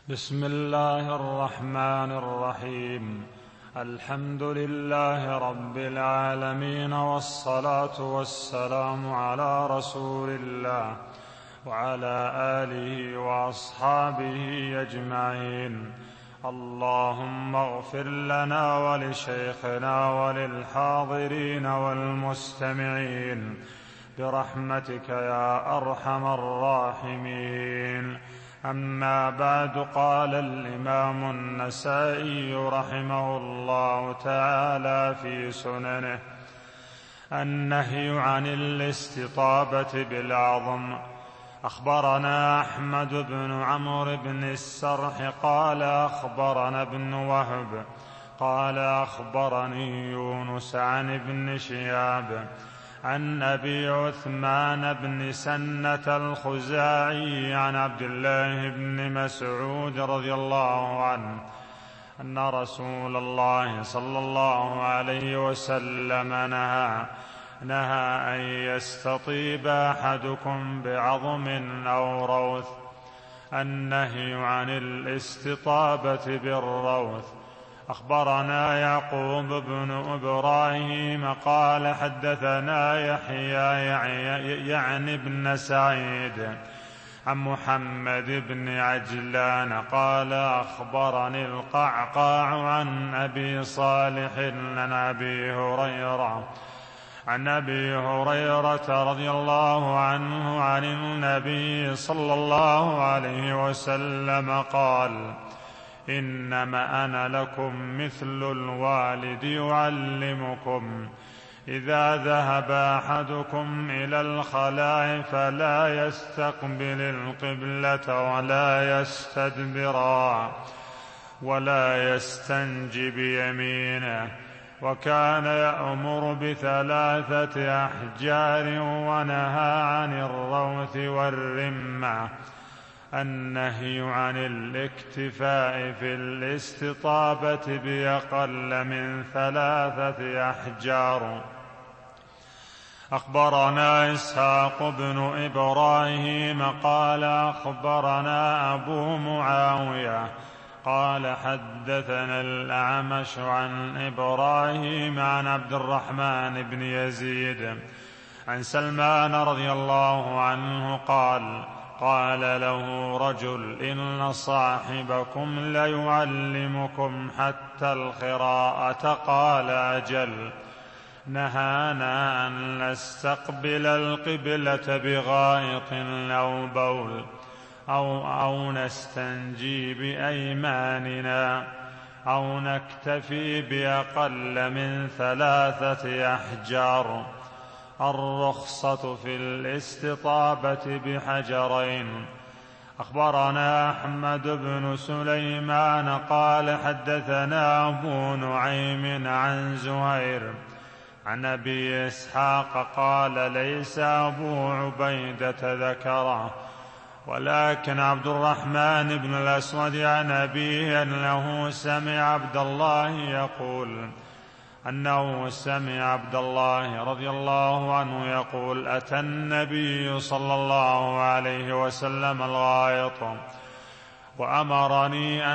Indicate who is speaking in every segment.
Speaker 1: بسم الله الرحمن الرحيم. الحمد لله رب العالمين، والصلاة والسلام على رسول الله وعلى آله وأصحابه أجمعين. اللهم اغفر لنا ولشيخنا وللحاضرين والمستمعين برحمتك يا أرحم الراحمين. أما بعد، قال الإمام النسائي رحمه الله تعالى في سننه: النهي عن الاستطابة بالعظم. أخبرنا أحمد بن عمرو بن السرح قال أخبرنا ابن وهب قال أخبرني يونس عن ابن شهاب عن أبي عثمان بن سنة الخزاعي عن عبد الله بن مسعود رضي الله عنه أن رسول الله صلى الله عليه وسلم نهى أن يستطيب أحدكم بعظم أو روث. النهي عن الاستطابة بالروث. أخبرنا يعقوب بن إبراهيم قال حدثنا يحيى يعني بن سعيد عن محمد بن عجلان قال أخبرني القعقاع عن أبي صالح عن أبي هريرة رضي الله عنه عن النبي صلى الله عليه وسلم قال: إنما أنا لكم مثل الوالد يعلمكم. إذا ذهب أحدكم إلى الخلاء فلا يستقبل القبلة ولا يستدبرا ولا يستنجي بيمينه. وكان يأمر بثلاثة أحجار ونهى عن الروث والرمة. النهي عن الاكتفاء في الاستطابة بأقل من 3 أحجار. أخبرنا إسحاق بن إبراهيم قال أخبرنا أبو معاوية قال حدثنا الأعمش عن إبراهيم عن عبد الرحمن بن يزيد عن سلمان رضي الله عنه قال له رجل: إن صاحبكم ليعلمكم حتى القراءة. قال: أجل. نهانا أن نستقبل القبلة بغائط أو بول أو نستنجي بأيماننا أو نكتفي بأقل من 3 أحجار. الرخصة في الاستطابة بحجرين. أخبرنا أحمد بن سليمان قال حدثنا أبو نعيم عن زهير عن أبي إسحاق قال: ليس أبو عبيدة ذكره، ولكن عبد الرحمن بن الأسود عن أبيه أنه سمع عبد الله رضي الله عنه يقول: أتى النبي صلى الله عليه وسلم الغائط وأمرني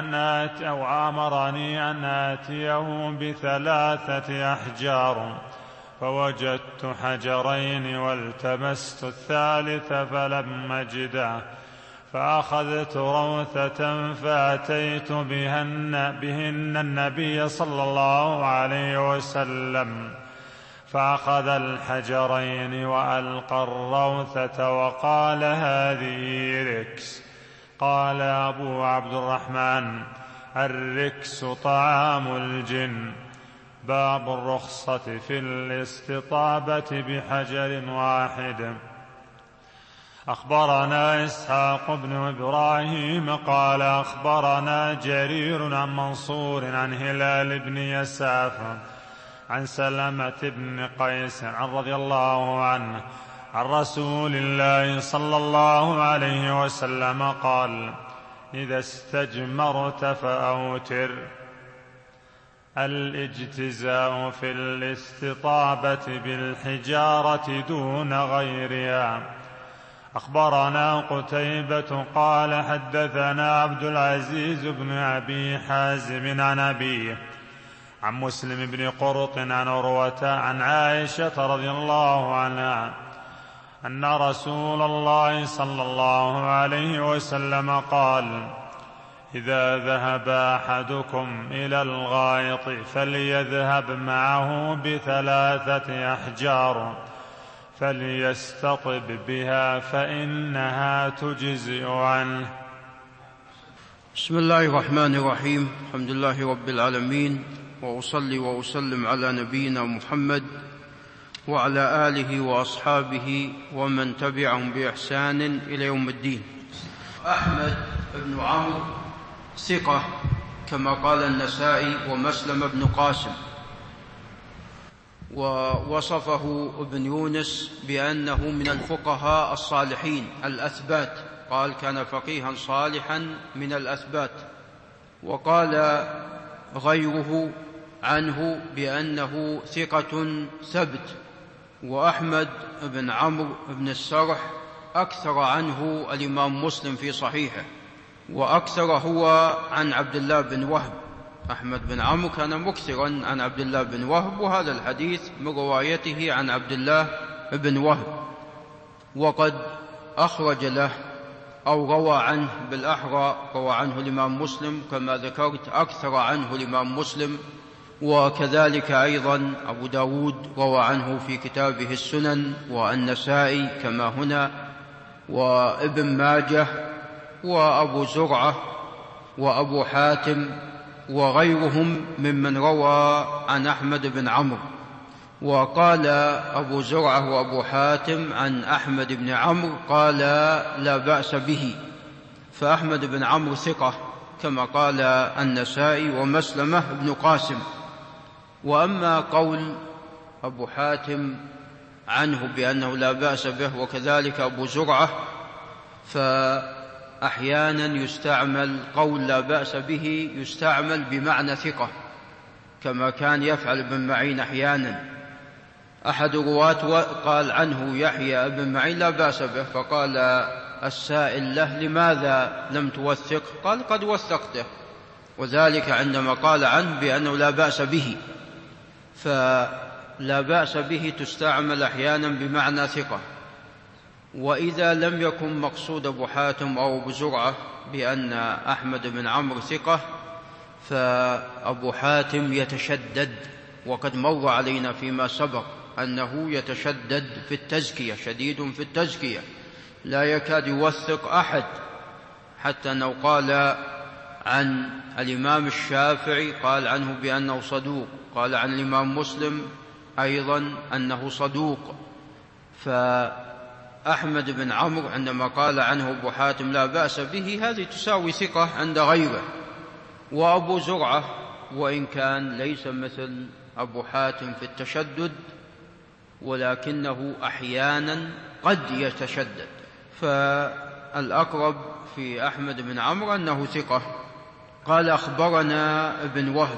Speaker 1: أن آتيه ب3 أحجار، فوجدت حجرين والتمست الثالث فلم أجده، فأخذت روثة فأتيت بهن النبي صلى الله عليه وسلم، فأخذ الحجرين وألقى الروثة وقال: هذه ركس. قال أبو عبد الرحمن: الركس طعام الجن. باب الرخصة في الاستطابة بحجر واحد. أخبرنا إسحاق بن إبراهيم قال أخبرنا جرير عن منصور عن هلال بن يساف عن سلمة بن قيس رضي الله عنه عن رسول الله صلى الله عليه وسلم قال: إذا استجمرت فأوتر. الاجتزاء في الاستطابة بالحجارة دون غيرها. أخبرنا قتيبة قال حدثنا عبد العزيز بن أبي حازم عن أبيه عن مسلم بن قرط عن عروة عن عائشة رضي الله عنها أن رسول الله صلى الله عليه وسلم قال: إذا ذهب أحدكم إلى الغائط فليذهب معه ب3 أحجار فليستطب بها فإنها تجزئ عنه.
Speaker 2: بسم الله الرحمن الرحيم. الحمد لله رب العالمين، وأصلي وأسلم على نبينا محمد وعلى آله وأصحابه ومن تبعهم بإحسان إلى يوم الدين. أحمد بن عمرو ثقة كما قال النسائي ومسلم بن قاسم، ووصفه ابن يونس بأنه من الفقهاء الصالحين الأثبات، قال كان فقيها صالحا من الأثبات. وقال غيره عنه بأنه ثقة ثبت. وأحمد بن عمرو بن السرح أكثر عنه الإمام مسلم في صحيحه، وأكثر هو عن عبد الله بن وهب. أحمد بن عمرو كان مكثرا عن عبد الله بن وهب، وهذا الحديث من روايته عن عبد الله بن وهب. وقد أخرج له أو روى عنه، بالأحرى روى عنه الإمام مسلم كما ذكرت، أكثر عنه الإمام مسلم، وكذلك أيضا أبو داود روى عنه في كتابه السنن، والنسائي كما هنا، وابن ماجه، وأبو زرعة، وأبو حاتم، وغيرهم ممن روى عن أحمد بن عمرو. وقال أبو زرعة وأبو حاتم عن أحمد بن عمرو قال لا بأس به، فأحمد بن عمرو ثقة كما قال النسائي ومسلمة بن قاسم. وأما قول أبو حاتم عنه بأنه لا بأس به وكذلك أبو زرعة، فأحيانا يستعمل قول لا بأس به يستعمل بمعنى ثقة، كما كان يفعل ابن معين أحيانا. أحد الرواة قال عنه يحيى بن معين لا بأس به، فقال السائل له لماذا لم توثق؟ قال قد وثقته، وذلك عندما قال عنه بأنه لا بأس به. فلا بأس به تستعمل أحيانا بمعنى ثقة. وإذا لم يكن مقصود أبو حاتم أو أبو زرعة بأن أحمد بن عمرو ثقة، فأبو حاتم يتشدد، وقد مر علينا فيما سبق أنه يتشدد في التزكية، شديد في التزكية، لا يكاد يوثق أحد، حتى أنه قال عن الإمام الشافعي قال عنه بأنه صدوق، قال عن الإمام مسلم أيضا أنه صدوق. فأحمد بن عمرو عندما قال عنه أبو حاتم لا بأس به، هذه تساوي ثقة عند غيره. وأبو زرعة وإن كان ليس مثل أبو حاتم في التشدد، ولكنه أحيانا قد يتشدد، فالأقرب في أحمد بن عمرو أنه ثقة. قال أخبرنا ابن وهب،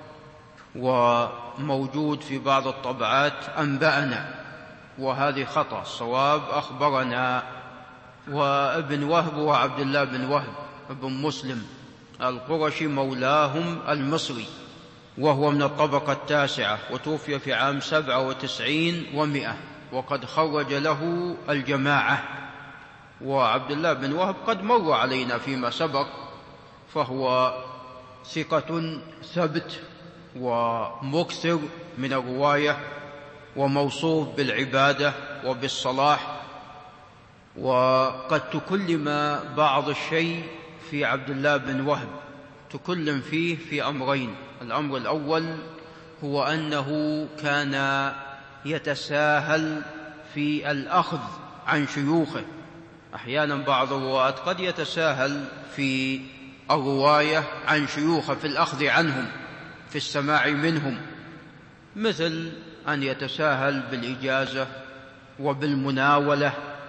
Speaker 2: وموجود في بعض الطبعات أنبأنا، وهذه خطأ، الصواب أخبرنا. وابن وهب هو عبد الله بن وهب ابن مسلم القرشي مولاهم المصري، وهو من الطبقة التاسعة، وتوفي في عام 97 و100، وقد خرج له الجماعة. وعبد الله بن وهب قد مر علينا فيما سبق، فهو ثقة ثبت ومكثر من الرواية، وموصوف بالعبادة وبالصلاح. وقد تكلم بعض الشيء في عبد الله بن وهب، تكلم فيه في أمرين. الأمر الأول هو أنه كان يتساهل في الأخذ عن شيوخه، أحيانا بعض الرواة قد يتساهل في الرواية عن شيوخه في الأخذ عنهم في السماع منهم، مثل أن يتساهل بالإجازة وبالمناولة.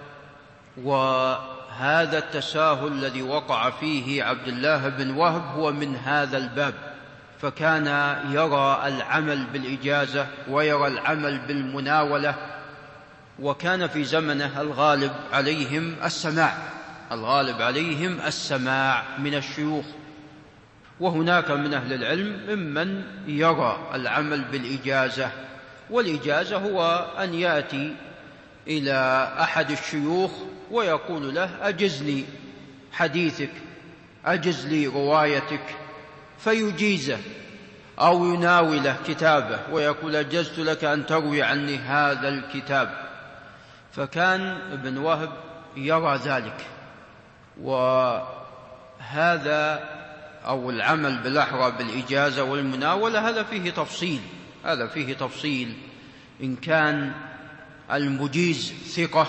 Speaker 2: وهذا التساهل الذي وقع فيه عبد الله بن وهب هو من هذا الباب، فكان يرى العمل بالإجازة ويرى العمل بالمناولة، وكان في زمنه الغالب عليهم السماع من الشيوخ. وهناك من أهل العلم ممن يرى العمل بالإجازة، والإجازة هو أن يأتي إلى أحد الشيوخ ويقول له: أجز لي حديثك، أجز لي روايتك، فيجيزه، أو يناوله كتابه ويقول: أجزت لك أن تروي عني هذا الكتاب. فكان ابن وهب يرى ذلك. وهذا أو العمل بالأحرى بالإجازة والمناولة هذا فيه تفصيل إن كان المجيز ثقة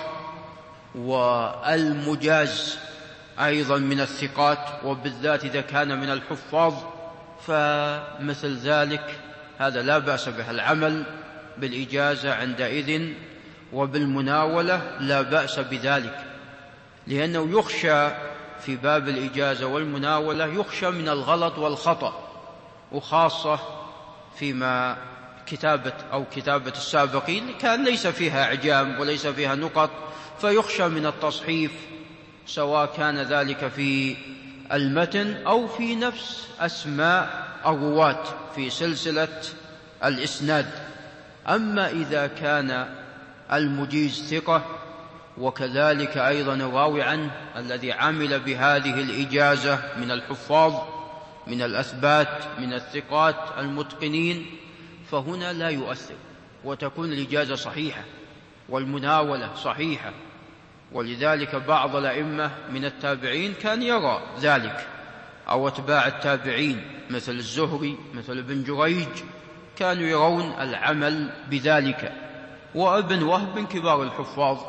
Speaker 2: والمجاز أيضا من الثقات، وبالذات إذا كان من الحفاظ، فمثل ذلك هذا لا بأس به. العمل بالإجازة عندئذ وبالمناولة لا بأس بذلك، لأنه يخشى في باب الإجازة والمناولة يخشى من الغلط والخطأ، وخاصة فيما كتابة السابقين كان ليس فيها إعجام وليس فيها نقط، فيخشى من التصحيف، سواء كان ذلك في المتن أو في نفس أسماء الرواة في سلسلة الإسناد. أما إذا كان المجيز ثقة، وكذلك أيضا الراوي عنه الذي عمل بهذه الإجازة من الحفاظ من الأثبات من الثقات المتقنين، فهنا لا يؤثر، وتكون الإجازة صحيحة والمناولة صحيحة. ولذلك بعض الأئمة من التابعين كان يرى ذلك، أو أتباع التابعين مثل الزهري مثل ابن جريج كانوا يرون العمل بذلك، وابن وهب من كبار الحفاظ،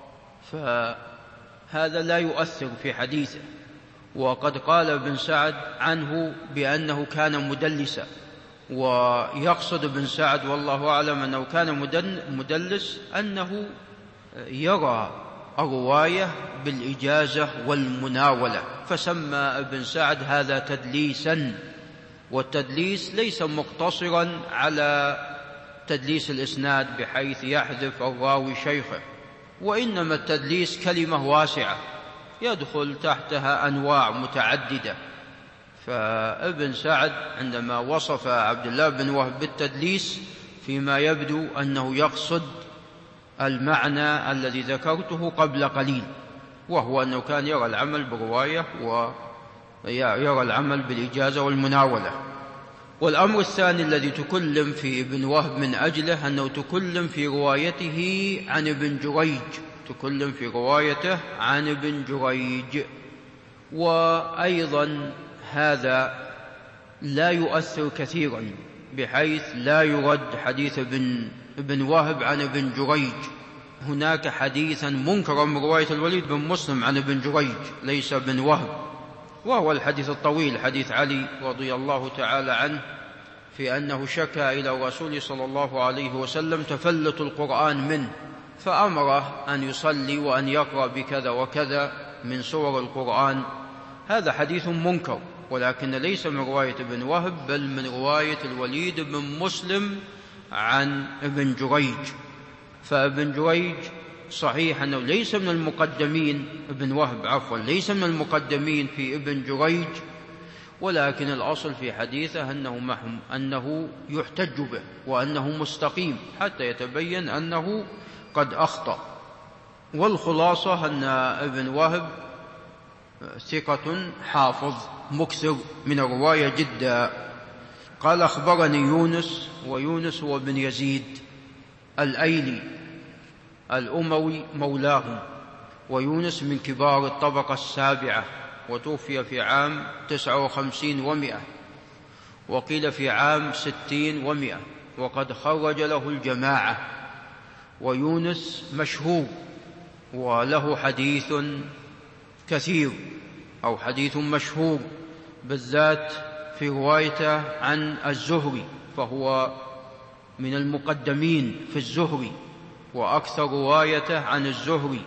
Speaker 2: فهذا لا يؤثر في حديثه. وقد قال ابن سعد عنه بأنه كان مدلسا، ويقصد ابن سعد والله أعلم أنه كان مدلس أنه يرى الرواية بالإجازة والمناولة، فسمى ابن سعد هذا تدليسا. والتدليس ليس مقتصرا على تدليس الإسناد بحيث يحذف الراوي شيخه، وإنما التدليس كلمة واسعة يدخل تحتها أنواع متعددة. فابن سعد عندما وصف عبد الله بن وهب بالتدليس فيما يبدو أنه يقصد المعنى الذي ذكرته قبل قليل، وهو أنه كان يرى العمل برواية ويرى العمل بالإجازة والمناولة. والأمر الثاني الذي تكلم في ابن وهب من أجله أنه تكلم في روايته عن ابن جريج، وأيضا هذا لا يؤثر كثيرا بحيث لا يرد حديث ابن وهب عن ابن جريج. هناك حديثا منكرا من رواية الوليد بن مسلم عن ابن جريج ليس ابن وهب، وهو الحديث الطويل حديث علي رضي الله تعالى عنه في أنه شكى إلى الرسول صلى الله عليه وسلم تفلت القرآن منه، فأمره أن يصلي وأن يقرأ بكذا وكذا من سور القرآن. هذا حديث منكر، ولكن ليس من رواية ابن وهب بل من رواية الوليد بن مسلم عن ابن جريج. فابن جريج صحيح أنه ليس من المقدمين، ابن وهب ليس من المقدمين في ابن جريج، ولكن الأصل في حديثه أنه يحتج به وأنه مستقيم حتى يتبين أنه قد أخطأ. والخلاصة أن ابن وهب ثقة حافظ مكثر من الرواية جدا. قال: أخبرني يونس، ويونس هو بن يزيد الأيلي الأموي مولاهم، ويونس من كبار الطبقة السابعة، وتوفي في عام 59 و100، وقيل في عام 60 و100، وقد خرج له الجماعة. ويونس مشهور وله حديث كثير أو حديث مشهور، بالذات في روايته عن الزهري، فهو من المقدمين في الزهري وأكثر روايته عن الزهري.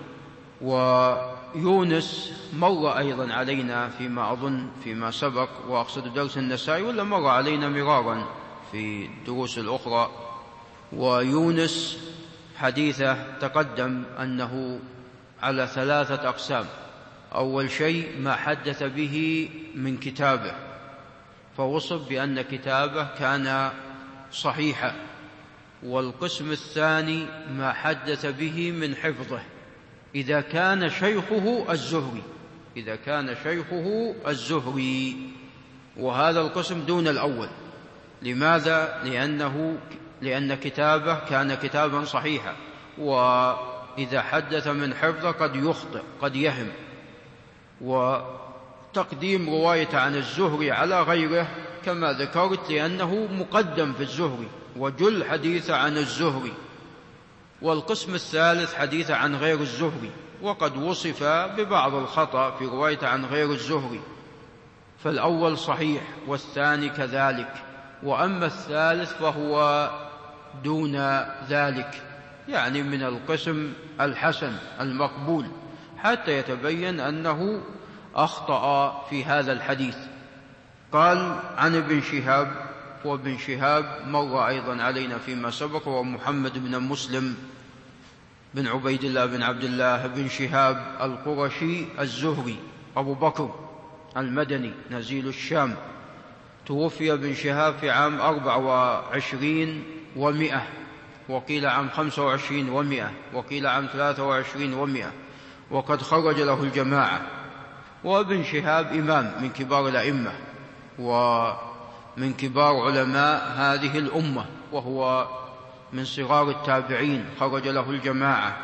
Speaker 2: ويونس مر أيضا علينا فيما أظن فيما سبق، وأقصد درس النسائي، ولا مر علينا مرارا في الدروس الأخرى. ويونس حديثه تقدم أنه على 3 أقسام. أول شيء ما حدث به من كتابه، فوصف بأن كتابه كان صحيحا. والقسم الثاني ما حدث به من حفظه إذا كان شيخه الزهري، وهذا القسم دون الأول. لماذا؟ لأن كتابه كان كتابا صحيحا، وإذا حدث من حفظه قد يخطئ قد يهم. وتقديم رواية عن الزهري على غيره كما ذكرت لأنه مقدم في الزهري وجل حديث عن الزهري. والقسم الثالث حديث عن غير الزهري، وقد وصف ببعض الخطأ في رواية عن غير الزهري، فالأول صحيح والثاني كذلك، وأما الثالث فهو دون ذلك، يعني من القسم الحسن المقبول، حتى يتبين أنه أخطأ في هذا الحديث. قال عن ابن شهاب، وابن شهاب مر أيضا علينا فيما سبق، ومحمد بن مسلم بن عبيد الله بن عبد الله بن شهاب القرشي الزهري أبو بكر المدني نزيل الشام، توفي ابن شهاب في عام 24 و100، وقيل عام 25 و100، وقيل عام 23 و100، وقد خرج له الجماعة. وابن شهاب إمام من كبار الأئمة ومن كبار علماء هذه الأمة، وهو من صغار التابعين، خرج له الجماعة.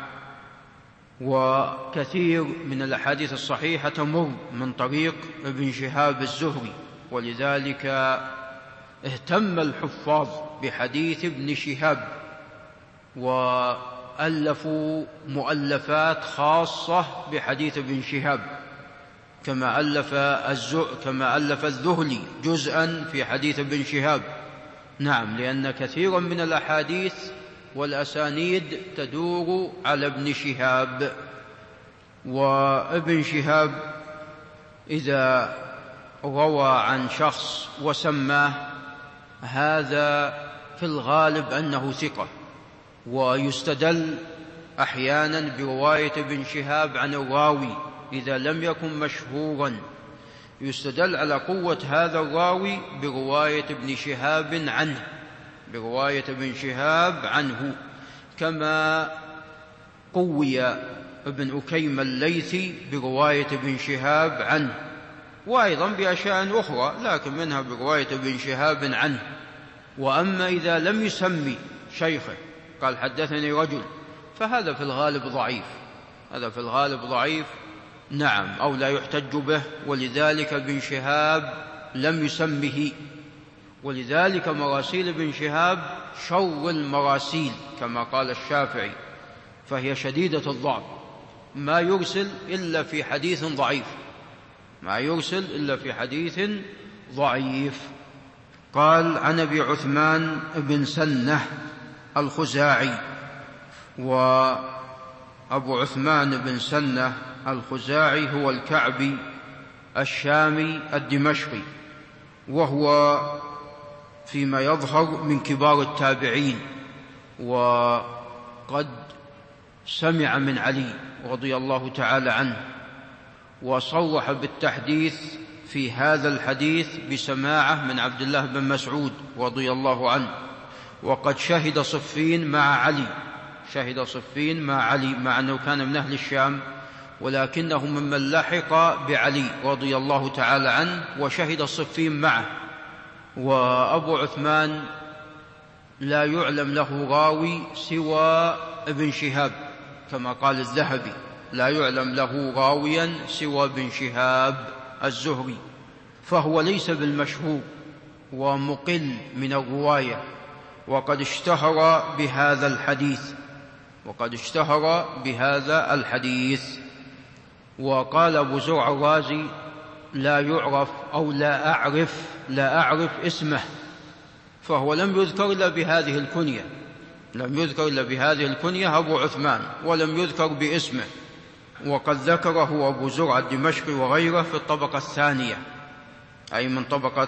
Speaker 2: وكثير من الأحاديث الصحيحة تمر من طريق ابن شهاب الزهري، ولذلك اهتم الحفاظ بحديث ابن شهاب وألفوا مؤلفات خاصة بحديث ابن شهاب، كما ألف الذهلي جزءا في حديث ابن شهاب. نعم، لأن كثيرا من الأحاديث والأسانيد تدور على ابن شهاب. وابن شهاب إذا روى عن شخص وسماه، هذا في الغالب أنه ثقة، ويستدل أحيانا برواية ابن شهاب عن الراوي إذا لم يكن مشهورا، يستدل على قوة هذا الراوي برواية ابن شهاب عنه، كما قوي ابن أكيم الليثي برواية ابن شهاب عنه، وأيضا بأشياء أخرى لكن منها برواية ابن شهاب عنه. وأما إذا لم يسمي شيخه قال حدثني رجل، فهذا في الغالب ضعيف، نعم، أو لا يحتج به، ولذلك ابن شهاب لم يسمه. ولذلك مراسيل ابن شهاب شر المراسيل كما قال الشافعي، فهي شديدة الضعف، ما يرسل إلا في حديث ضعيف. قال عن أبي عثمان بن سنة الخزاعي، وأبو عثمان بن سنة الخزاعي هو الكعبي الشامي الدمشقي، وهو فيما يظهر من كبار التابعين، وقد سمع من علي رضي الله تعالى عنه، وصرح بالتحديث في هذا الحديث بسماعه من عبد الله بن مسعود رضي الله عنه. وقد شهد صفين مع علي، مع أنه كان من أهل الشام، ولكنه ممن لحق بعلي رضي الله تعالى عنه، وشهد الصفين معه. وأبو عثمان لا يعلم له راوي سوى ابن شهاب، كما قال الذهبي لا يعلم له راويا سوى ابن شهاب الزهري، فهو ليس بالمشهور ومقل من الرواية، وقد اشتهر بهذا الحديث. وقال أبو زرع الرازي لا يعرف أو لا أعرف اسمه، فهو لم يذكر إلا بهذه الكنية أبو عثمان، ولم يذكر باسمه. وقد ذكره أبو زرع الدمشقي وغيره في الطبقة الثانية، أي من طبقة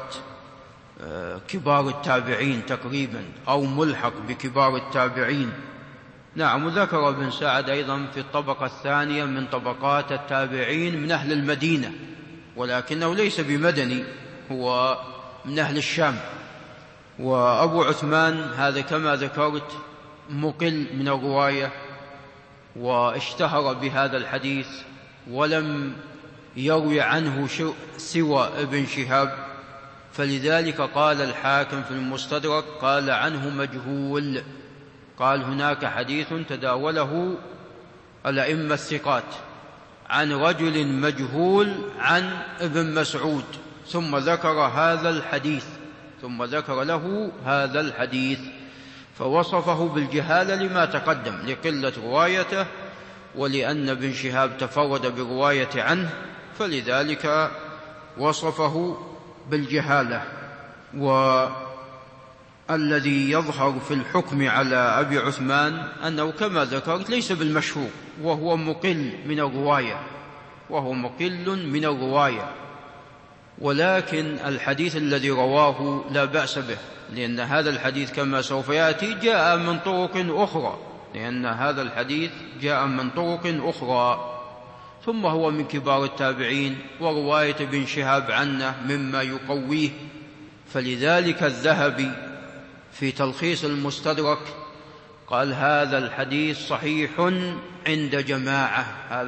Speaker 2: كبار التابعين تقريبا، أو ملحق بكبار التابعين. نعم. وذكر ابن سعد أيضا في الطبقة الثانية من طبقات التابعين من أهل المدينة، ولكنه ليس بمدني، هو من أهل الشام. وأبو عثمان هذا كما ذكرت مقل من الرواية، واشتهر بهذا الحديث، ولم يروي عنه سوى ابن شهاب، فلذلك قال الحاكم في المستدرك قال عنه مجهول. قال هناك حديث تداوله الأئمة الثقات عن رجل مجهول عن ابن مسعود، ثم ذكر هذا الحديث، ثم ذكر له هذا الحديث، فوصفه بالجهالة لما تقدم لقلة روايته، ولأن ابن شهاب تفرد بالرواية عنه فلذلك وصفه بالجهالة. والذي يظهر في الحكم على أبي عثمان أنه كما ذكرت ليس بالمشهور، وهو مقل من الرواية، ولكن الحديث الذي رواه لا بأس به، لأن هذا الحديث كما سوف يأتي جاء من طرق أخرى، ثم هو من كبار التابعين، ورواية ابن شهاب عنه مما يقويه. فلذلك الذهبي في تلخيص المستدرك قال هذا الحديث صحيح عند جماعة،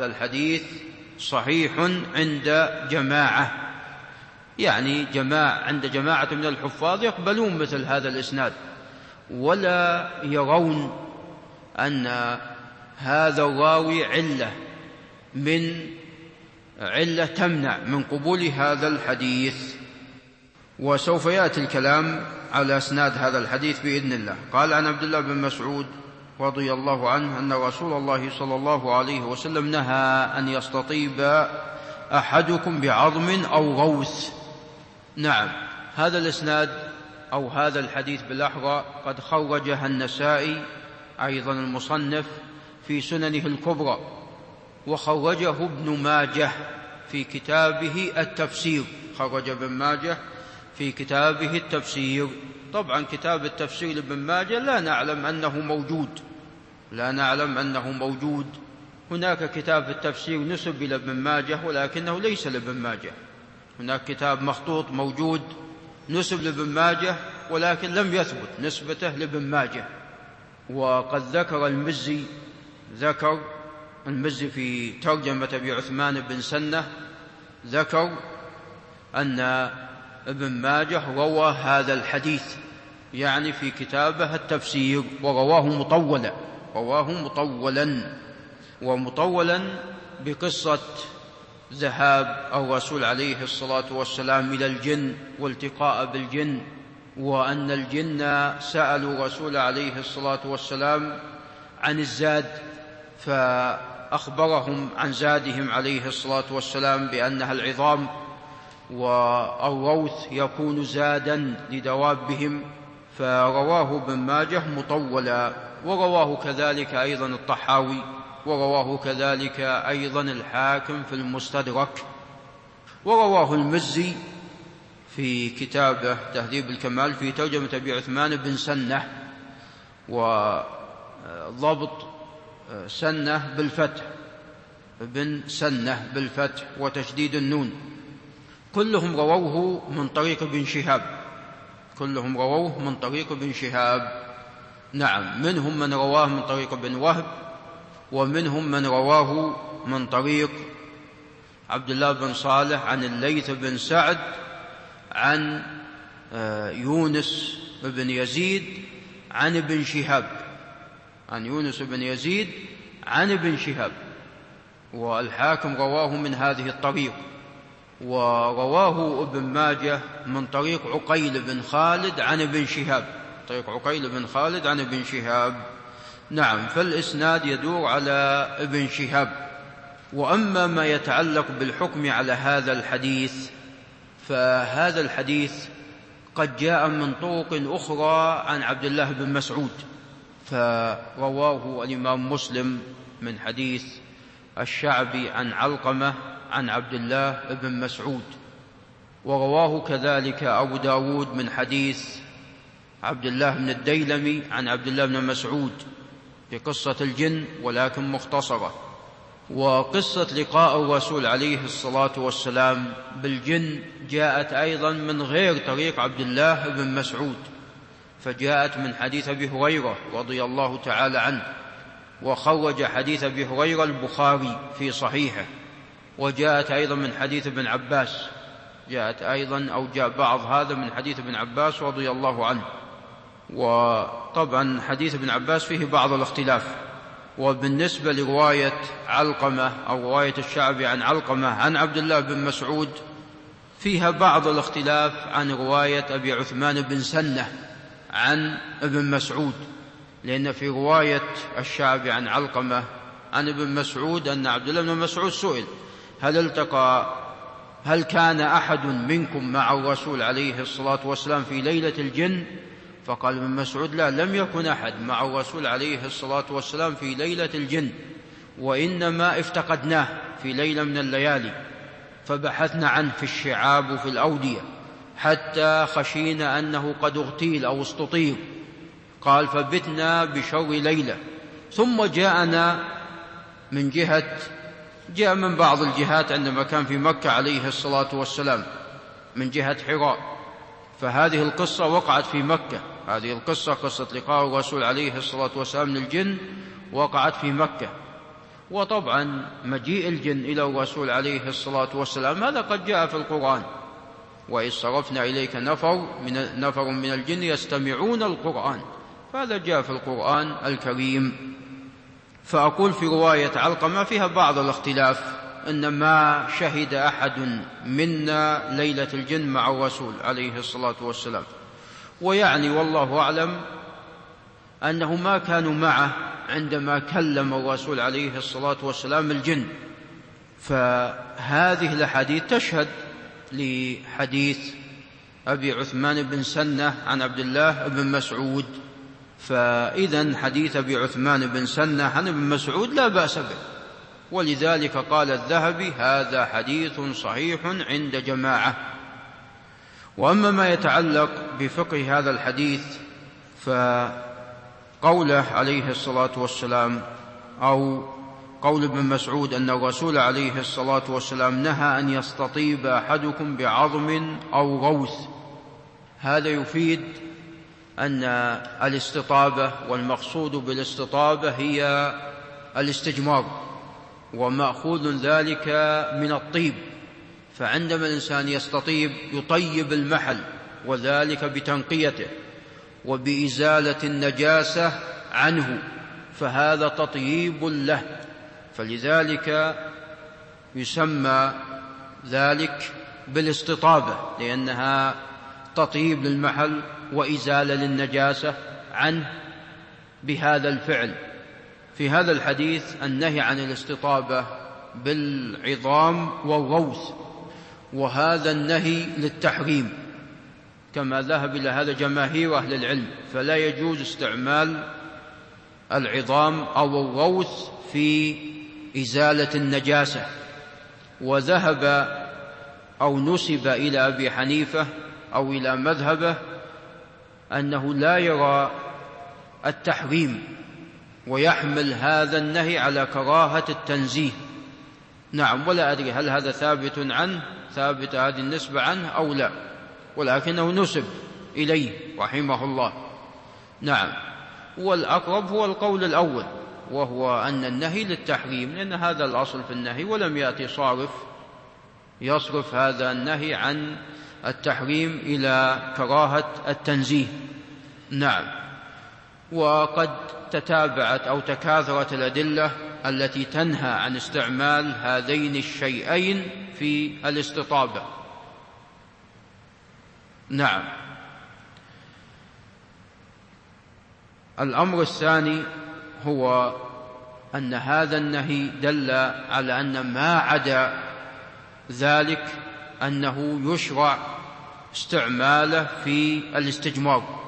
Speaker 2: عند جماعة، يعني عند جماعة من الحفاظ يقبلون مثل هذا الإسناد، ولا يرون أن هذا الراوي علة تمنع من قبول هذا الحديث. وسوف يأتي الكلام على اسناد هذا الحديث بإذن الله. قال عن عبد الله بن مسعود رضي الله عنه أن رسول الله صلى الله عليه وسلم نهى أن يستطيب أحدكم بعظم أو غوث. نعم، هذا الإسناد أو هذا الحديث بالأحرى قد خرجه النسائي أيضا المصنف في سننه الكبرى، وخرجه ابن ماجه في كتابه التفسير. خرج ابن ماجه في كتابه التفسير. طبعا كتاب التفسير لابن ماجه لا نعلم أنه موجود. هناك كتاب التفسير نسب إلى ابن ماجه ولكنه ليس لابن ماجه. هناك كتاب مخطوط موجود نسب لابن ماجه ولكن لم يثبت نسبته لابن ماجه. وقد ذكر المزي في ترجمة أبي عثمان بن سنة، ذكر أن ابن ماجه روى هذا الحديث يعني في كتابه التفسير، ورواه مطولا بقصة ذهاب الرسول عليه الصلاة والسلام إلى الجن والتقاء بالجن، وأن الجن سألوا الرسول عليه الصلاة والسلام عن الزاد، فأخبرهم عن زادهم عليه الصلاة والسلام بأنها العظام، والروث يكون زادا لدوابهم، فرواه ابن ماجه مطولا، ورواه كذلك أيضا الطحاوي، ورواه كذلك أيضا الحاكم في المستدرك، ورواه المزي في كتابه تهذيب الكمال في ترجمة أبي عثمان بن سنة، وضبط سنة بالفتح، بن سنة بالفتح وتشديد النون. كلهم رووه من طريق ابن شهاب. نعم، منهم من رواه من طريق ابن وهب، ومنهم من رواه من طريق عبد الله بن صالح عن الليث بن سعد عن يونس بن يزيد عن ابن شهاب، والحاكم رواه من هذه الطريق. ورواه ابن ماجه من طريق عقيل بن خالد عن ابن شهاب. نعم، فالإسناد يدور على ابن شهاب. وأما ما يتعلق بالحكم على هذا الحديث، فهذا الحديث قد جاء من طرق أخرى عن عبد الله بن مسعود، فرواه الإمام مسلم من حديث الشعبي عن علقمة عن عبد الله بن مسعود، ورواه كذلك أبو داود من حديث عبد الله بن الديلمي عن عبد الله بن مسعود في قصة الجن ولكن مختصرة. وقصة لقاء الرسول عليه الصلاة والسلام بالجن جاءت أيضا من غير طريق عبد الله بن مسعود، فجاءت من حديث أبي هريرة رضي الله تعالى عنه، وخرج حديث أبي هريرة البخاري في صحيحه. وجاءت أيضا من حديث ابن عباس، جاءت أيضا أو جاء بعض هذا من حديث ابن عباس رضي الله عنه. وطبعا حديث ابن عباس فيه بعض الاختلاف. وبالنسبة لرواية علقمة أو رواية الشعبي عن علقمة عن عبد الله بن مسعود فيها بعض الاختلاف عن رواية أبي عثمان بن سنة عن ابن مسعود، لأن في رواية الشعبي عن علقمة عن ابن مسعود أن عبد الله بن مسعود سئل هل كان أحد منكم مع الرسول عليه الصلاة والسلام في ليلة الجن؟ فقال ابن مسعود لا، لم يكن أحد مع الرسول عليه الصلاة والسلام في ليلة الجن، وإنما افتقدناه في ليلة من الليالي فبحثنا عنه في الشعاب وفي الأودية حتى خشينا أنه قد اغتيل أو استطير. قال فبتنا بشر ليلة، ثم جاءنا جاء من بعض الجهات عندما كان في مكة عليه الصلاة والسلام من جهة حراء، فهذه القصة وقعت في مكة. هذه القصة قصة لقاء الرسول عليه الصلاة والسلام للجن وقعت في مكة. وطبعا مجيء الجن إلى الرسول عليه الصلاة والسلام هذا قد جاء في القرآن، وإذ صرفنا إليك نفر من الجن يستمعون القرآن، فهذا جاء في القرآن الكريم. فأقول في رواية علقمة فيها بعض الاختلاف، إن ما شهد أحد منا ليلة الجن مع الرسول عليه الصلاة والسلام، ويعني والله أعلم أنه ما كانوا معه عندما كلم الرسول عليه الصلاة والسلام الجن. فهذه الأحاديث تشهد لحديث أبي عثمان بن سنة عن عبد الله بن مسعود، فإذن حديث أبي عثمان بن سنة عن ابن مسعود لا بأس به، ولذلك قال الذهبي هذا حديث صحيح عند جماعة. وأما ما يتعلق بفقه هذا الحديث فقوله عليه الصلاة والسلام أو قول ابن مسعود أن الرسول عليه الصلاة والسلام نهى أن يستطيب أحدكم بعظم أو غوث، هذا يفيد أن الاستطابة والمقصود بالاستطابة هي الاستجمار، ومأخوذ ذلك من الطيب. فعندما الإنسان يستطيب يطيب المحل، وذلك بتنقيته وبإزالة النجاسة عنه، فهذا تطييب له، فلذلك يسمى ذلك بالاستطابة، لأنها تطيب للمحل وإزالة للنجاسة عنه بهذا الفعل. في هذا الحديث النهي عن الاستطابة بالعظام والروث، وهذا النهي للتحريم كما ذهب إلى هذا جماهير أهل العلم، فلا يجوز استعمال العظام أو الروث في إزالة النجاسة. وذهب أو نسب إلى أبي حنيفة أو إلى مذهبه أنه لا يرى التحريم، ويحمل هذا النهي على كراهة التنزيه. نعم، ولا أدري هل هذا ثابت هذه النسبة عنه أو لا، ولكنه نسب إليه رحمه الله. نعم، والأقرب هو القول الأول، وهو أن النهي للتحريم، لأن هذا الأصل في النهي، ولم يأتي صارف يصرف هذا النهي عن التحريم إلى كراهة التنزيه. نعم، وقد تتابعت أو تكاثرت الأدلة التي تنهى عن استعمال هذين الشيئين في الاستطابة. نعم. الأمر الثاني هو أن هذا النهي دل على أن ما عدا ذلك أنه يشرع استعماله في الاستجمار،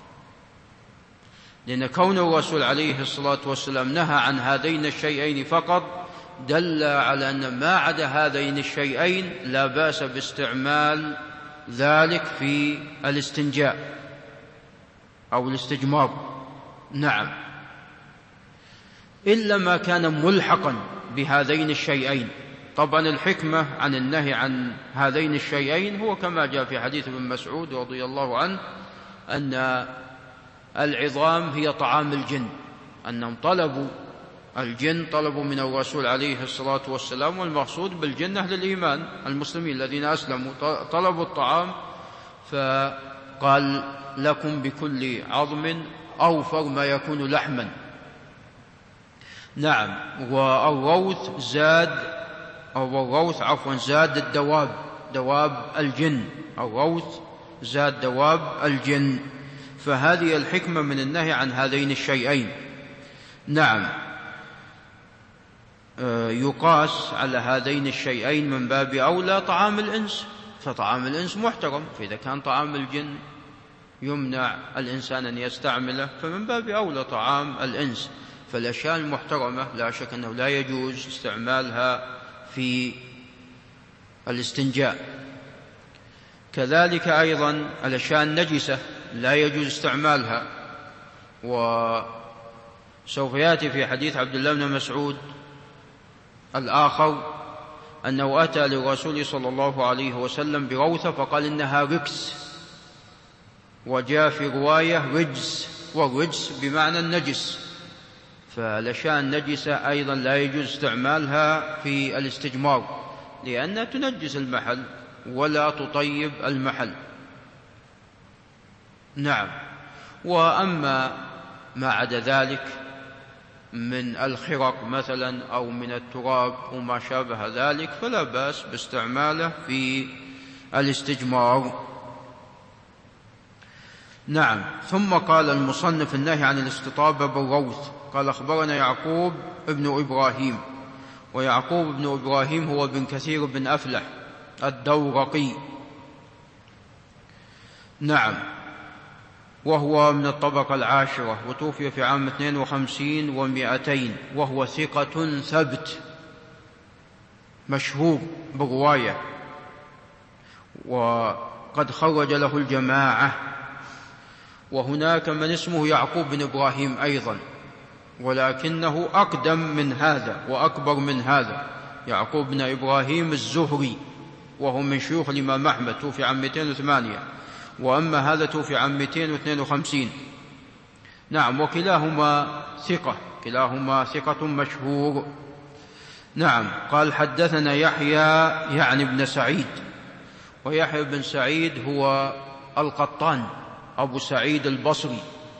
Speaker 2: لأن كون الرسول عليه الصلاة والسلام نهى عن هذين الشيئين فقط دل على أن ما عدا هذين الشيئين لا بأس باستعمال ذلك في الاستنجاء أو الاستجمار. نعم. إلا ما كان ملحقا بهذين الشيئين. طبعا الحكمة عن النهي عن هذين الشيئين هو كما جاء في حديث ابن مسعود رضي الله عنه أن العظام هي طعام الجن، أنهم طلبوا الجن، طلبوا من الرسول عليه الصلاة والسلام، والمقصود بالجن أهل الإيمان المسلمين الذين أسلموا، طلبوا الطعام فقال لكم بكل عظم أوفر ما يكون لحما. نعم. والروث زاد الدواب، دواب الجن، الروث زاد دواب الجن. فهذه الحكمة من النهي عن هذين الشيئين. نعم. يقاس على هذين الشيئين من باب أولى طعام الإنس، فطعام الإنس محترم، فإذا كان طعام الجن يمنع الإنسان أن يستعمله فمن باب أولى طعام الإنس. فالأشياء المحترمة لا شك أنه لا يجوز استعمالها في الاستنجاء. كذلك أيضا الأشياء النجسة لا يجوز استعمالها. وسوف يأتي في حديث عبد الله بن مسعود الآخر أنه أتى للرسول صلى الله عليه وسلم بروثة فقال إنها ركس، وجاء في رواية رجس، والرجس بمعنى النجس. فالأشياء النجسة أيضا لا يجوز استعمالها في الاستجمار، لأنها تنجس المحل ولا تطيب المحل. نعم. وأما ما عدا ذلك من الخرق مثلا أو من التراب وما شابه ذلك فلا بأس باستعماله في الاستجمار. نعم. ثم قال المصنف النهي عن الاستطابة بالروث. قال أخبرنا يعقوب ابن إبراهيم، ويعقوب ابن إبراهيم هو بن كثير بن أفلح الدورقي. نعم. وهو من الطبقة العاشرة، وتوفي في عام 52 و200، وهو ثقة ثبت مشهور برواية، وقد خرج له الجماعة. وهناك من اسمه يعقوب بن إبراهيم أيضا، ولكنه أقدم من هذا وأكبر من هذا، يعقوب بن إبراهيم الزهري، وهو من شيوخ الإمام أحمد، توفي عام 208، وأما هذا توفي عام 252. نعم. وكلاهما ثقة مشهور. نعم. قال حدثنا يحيى يعني ابن سعيد، ويحيى بن سعيد هو القطان أبو سعيد البصري،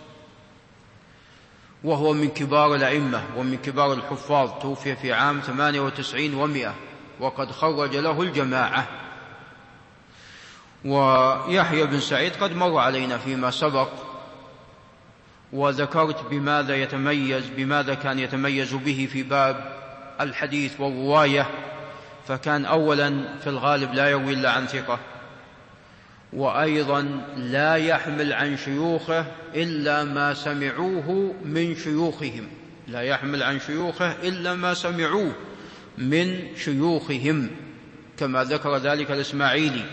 Speaker 2: وهو من كبار الأئمة ومن كبار الحفاظ، توفي في عام 98 و100، وقد خرج له الجماعة. ويحيى بن سعيد قد مر علينا فيما سبق، وذكرت بماذا كان يتميز به في باب الحديث والرواية. فكان أولا في الغالب لا يروي إلا عن ثقة، وأيضا لا يحمل عن شيوخه إلا ما سمعوه من شيوخهم، لا يحمل عن شيوخه إلا ما سمعوه من شيوخهم، كما ذكر ذلك الإسماعيلي.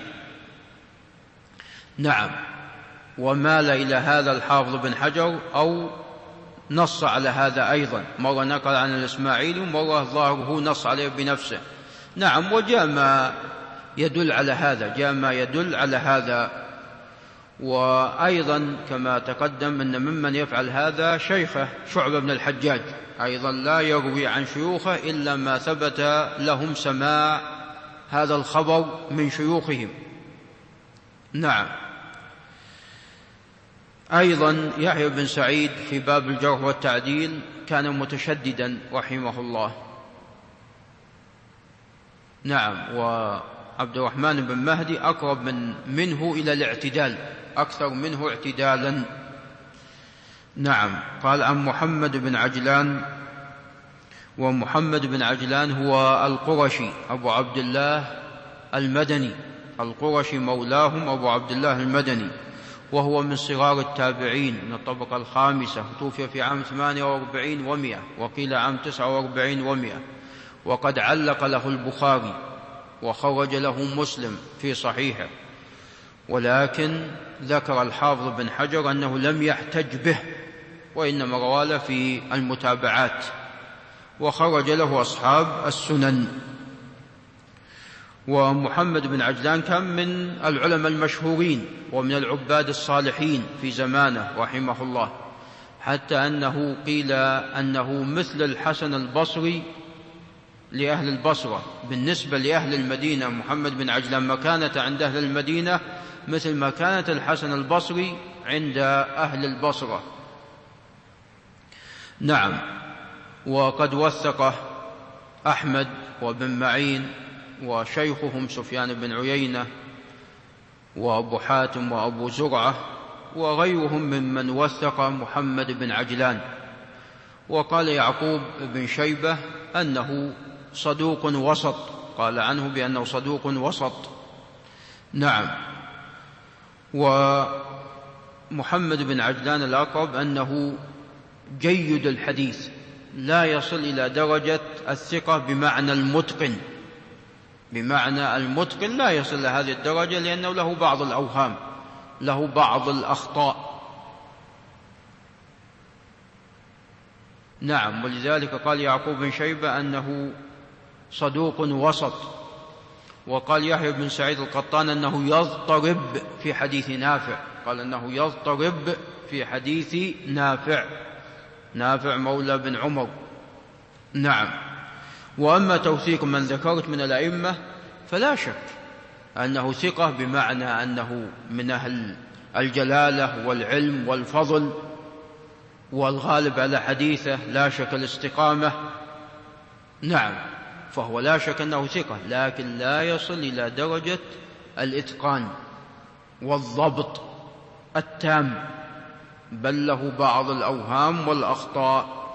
Speaker 2: نعم. ومال إلى هذا الحافظ بن حجر أو نص على هذا أيضا، مرة نقل عن الإسماعيلي ومرة ظاهره نص عليه بنفسه. نعم. وجاء ما يدل على هذا، وأيضا كما تقدم أن ممن يفعل هذا شيخه شعبة بن الحجاج، أيضا لا يروي عن شيوخه إلا ما ثبت لهم سماع هذا الخبر من شيوخهم. نعم. أيضا يحيى بن سعيد في باب الجرح والتعديل كان متشددا رحمه الله. نعم. وعبد الرحمن بن مهدي أقرب منه إلى الاعتدال، أكثر منه اعتدالا. نعم. قال عن محمد بن عجلان، ومحمد بن عجلان هو القرشي أبو عبد الله المدني، القرشي مولاهم أبو عبد الله المدني، وهو من صغار التابعين من الطبقة الخامسة، توفي في عام 48 و100، وقيل عام 49 و100، وقد علق له البخاري وخرج له مسلم في صحيحه، ولكن ذكر الحافظ بن حجر أنه لم يحتج به، وإنما رواه في المتابعات وخرج له أصحاب السنن. ومحمد بن عجلان كان من العلماء المشهورين ومن العباد الصالحين في زمانه رحمه الله، حتى أنه قيل أنه مثل الحسن البصري لأهل البصرة. بالنسبة لأهل المدينة محمد بن عجلان مكانة عند أهل المدينة مثل مكانة الحسن البصري عند أهل البصرة. نعم. وقد وثقه أحمد وابن معين وشيخهم سفيان بن عيينة وأبو حاتم وأبو زرعة وغيرهم ممن وثق محمد بن عجلان. وقال يعقوب بن شيبة أنه صدوق وسط، قال عنه بأنه صدوق وسط. نعم. ومحمد بن عجلان الأقرب أنه جيد الحديث، لا يصل إلى درجة الثقة بمعنى المتقن، بمعنى المتقن لا يصل إلى هذه الدرجة، لأنه له بعض الأوهام، له بعض الأخطاء. نعم. ولذلك قال يعقوب بن شيبة أنه صدوق وسط. وقال يحيى بن سعيد القطان أنه يضطرب في حديث نافع، قال أنه يضطرب في حديث نافع مولى بن عمر. نعم. وأما توثيق من ذكرت من الأئمة فلا شك أنه ثقة، بمعنى أنه من أهل الجلالة والعلم والفضل، والغالب على حديثه لا شك الاستقامة. نعم. فهو لا شك أنه ثقة، لكن لا يصل إلى درجة الإتقان والضبط التام، بل له بعض الأوهام والأخطاء.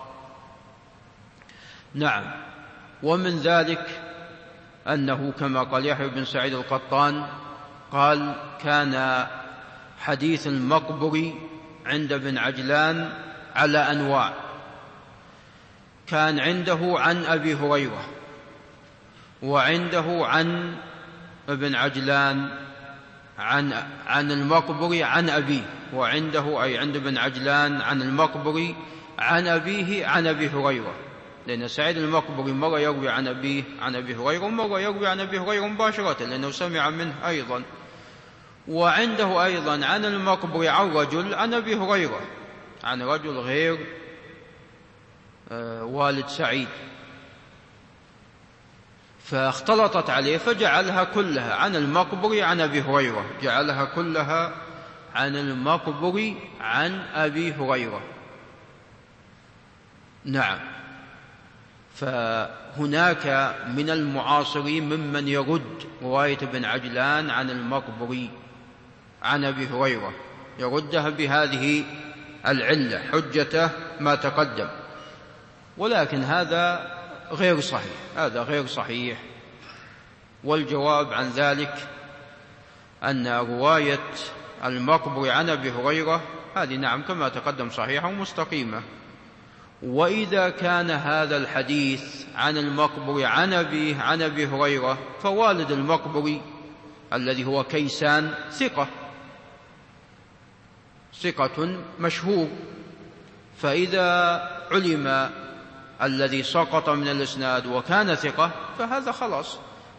Speaker 2: نعم. ومن ذلك أنه كما قال يحيى بن سعيد القطان قال كان حديث المقبري عند ابن عجلان على أنواع. كان عنده عن أبي هريرة، وعنده عن ابن عجلان عن المقبري عن أبيه، وعنده أي عند ابن عجلان عن المقبري عن أبيه عن أبي هريرة، لأن سعيد المقبري مرة يروي عن أبيه عن أبي هريرة، ومرة يروي عن أبي هريرة مباشرة لأنه سمع منه أيضا. وعنده أيضا عن المقبري عن رجل عن أبي هريرة، عن رجل غير والد سعيد، فاختلطت عليه فجعلها كلها عن المقبري عن أبي هريرة، جعلها كلها عن المقبري عن أبي هريرة. نعم. فهناك من المعاصرين ممن يرد رواية ابن عجلان عن المقبري عن أبي هريرة، يردها بهذه العلة حجته ما تقدم، ولكن هذا غير صحيح، هذا غير صحيح. والجواب عن ذلك أن رواية المقبري عن أبي هريرة هذه نعم كما تقدم صحيحة ومستقيمة. وإذا كان هذا الحديث عن المقبري عن أبيه عن أبي هريرة فوالد المقبري الذي هو كيسان ثقة مشهور، فإذا علم الذي سقط من الإسناد وكان ثقة فهذا خلاص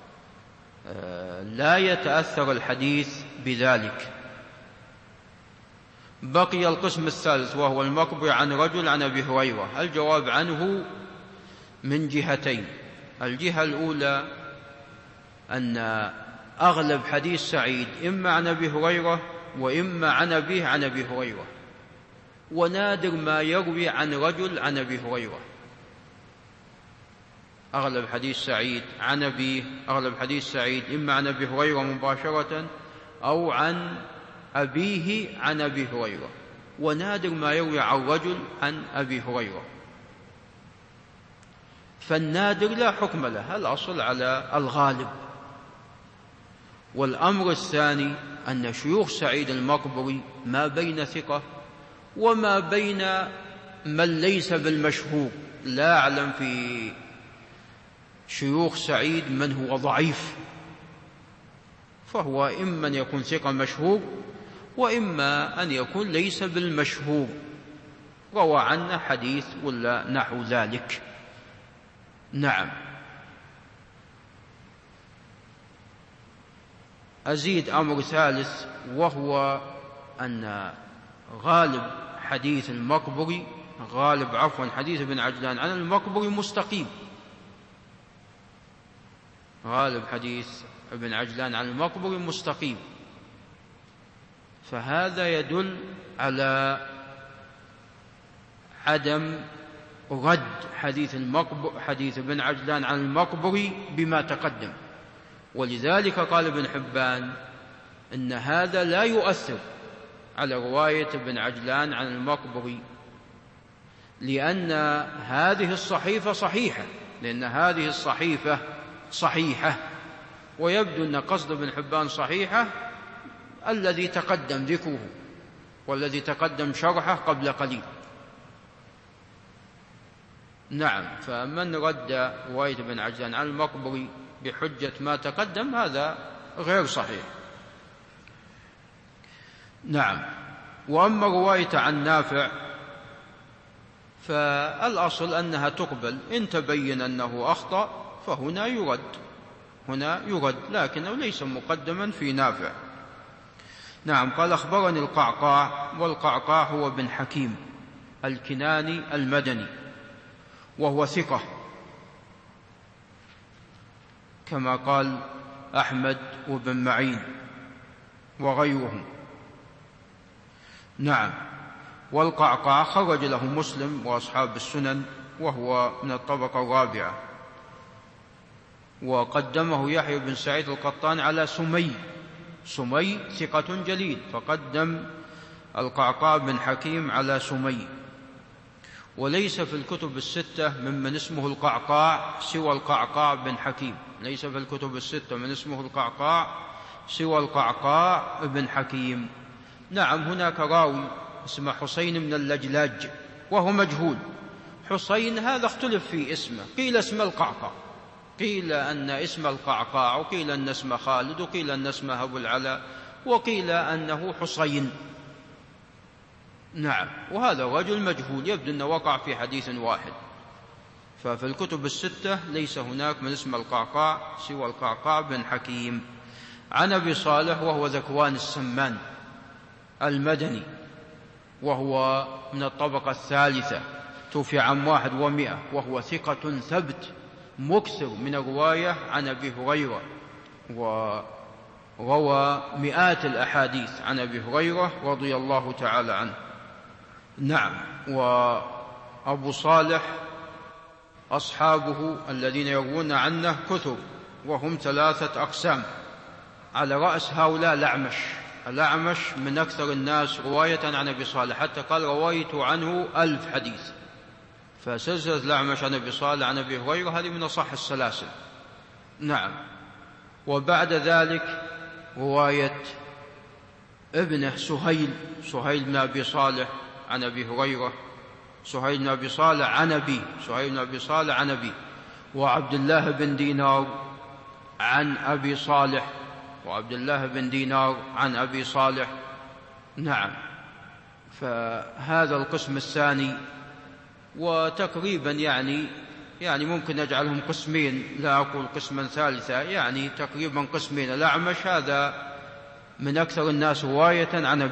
Speaker 2: لا يتأثر الحديث بذلك. بقي القسم الثالث وهو المقبري عن رجل عن أبي هريرة. الجواب عنه من جهتين. الجهة الأولى أن أغلب حديث سعيد إما عن أبي هريرة وإما عن أبيه عن أبي هريرة، ونادر ما يروي عن رجل عن أبي هريرة. أغلب حديث سعيد عن أبيه، أغلب حديث سعيد إما عن أبي هريرة مباشرة أو عن أبيه عن أبي هريرة، ونادر ما يروي عن رجل عن أبي هريرة. فالنادر لا حكم له، الأصل على الغالب. والأمر الثاني أن شيوخ سعيد المقبري ما بين ثقة وما بين من ليس بالمشهور. لا أعلم في شيوخ سعيد من هو ضعيف، فهو إما أن يكون ثقة مشهور وإما أن يكون ليس بالمشهور، روى عنه حديث ولا نحو ذلك. نعم. أزيد أمر ثالث، وهو أن غالب حديث ابن عجلان عن المقبري مستقيم. غالب حديث ابن عجلان عن المقبري مستقيم، فهذا يدل على عدم رد حديث ابن عجلان عن المقبري بما تقدم. ولذلك قال ابن حبان إن هذا لا يؤثر على رواية ابن عجلان عن المقبري، لأن هذه الصحيفة صحيحة، ويبدو أن قصد ابن حبان صحيحة الذي تقدم ذكره والذي تقدم شرحه قبل قليل. نعم. فمن رد رواية ابن عجلان عن المقبري بحجة ما تقدم هذا غير صحيح. نعم. وأما رواية عن نافع فالأصل أنها تقبل، إن تبين أنه أخطأ فهنا يرد، لكنه ليس مقدما في نافع. نعم. قال أخبرني القعقاع، والقعقاع هو بن حكيم الكناني المدني، وهو ثقة كما قال أحمد وابن معين وغيرهم. نعم. والقعقاع خرج له مسلم وأصحاب السنن، وهو من الطبقة الرابعة. وقدمه يحيى بن سعيد القطان على سمي ثقة جليل، فقدم القعقاع بن حكيم على سمي. وليس في الكتب الستة ممن اسمه القعقاع سوى القعقاع بن حكيم، ليس في الكتب الستة من اسمه القعقاع سوى القعقاع بن حكيم. نعم. هناك راوي اسمه حسين من اللجلاج وهو مجهول. حسين هذا اختلف في اسمه، قيل اسم القعقاع، قيل أن اسم القعقاع، وقيل أن اسم خالد، وقيل أن اسمه أبو العلاء، وقيل أنه حسين. نعم. وهذا رجل مجهول، يبدو أنه وقع في حديث واحد. ففي الكتب الستة ليس هناك من اسم القعقاع سوى القعقاع بن حكيم. عن أبي صالح وهو ذكوان السمان المدني، وهو من الطبقة الثالثة، توفي عام 100، وهو ثقة ثبت مكثر من الرواية عن أبي هريرة، وروى مئات الأحاديث عن أبي هريرة رضي الله تعالى عنه. نعم. وأبو صالح أصحابه الذين يروون عنه كثر، وهم 3 أقسام، على رأس هؤلاء الأعمش من أكثر الناس رواية عن أبي صالح، حتى قال رويت عنه 1000 حديث. فسلسلة الأعمش عن أبي صالح عن أبي هريرة هذه من أصح السلاسل. نعم. وبعد ذلك رواية ابنه سهيل بن أبي صالح عن أبي هريرة، سهيل بن أبي صالح عن أبي، وعبد الله بن دينار عن أبي صالح، نعم. فهذا القسم الثاني. وتقريبا يعني ممكن نجعلهم قسمين، لا أقول قسما ثالثا، يعني تقريبا قسمين. الأعمش هذا من أكثر الناس رواية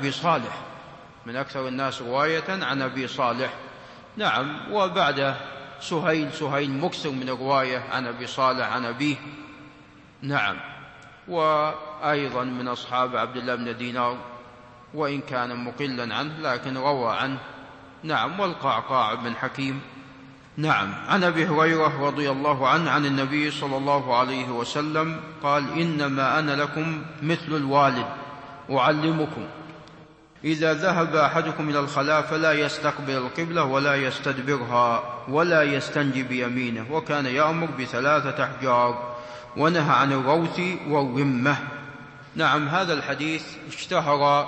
Speaker 2: عن أبي صالح، نعم. وبعد سهيل مكثر من الرواية عن أبي صالح عن أبيه، نعم. وأيضا من أصحاب عبد الله بن دينار، وإن كان مقلا عنه لكن روى عنه، نعم. والقعقاع بن حكيم، نعم. عن أبي هريرة رضي الله عنه عن النبي صلى الله عليه وسلم قال: إنما أنا لكم مثل الوالد أعلمكم، إذا ذهب أحدكم إلى الخلاء فلا يستقبل القبلة ولا يستدبرها ولا يستنجي بيمينه، وكان يأمر ب3 أحجار، ونهى عن الروث والرمة. نعم. هذا الحديث اشتهر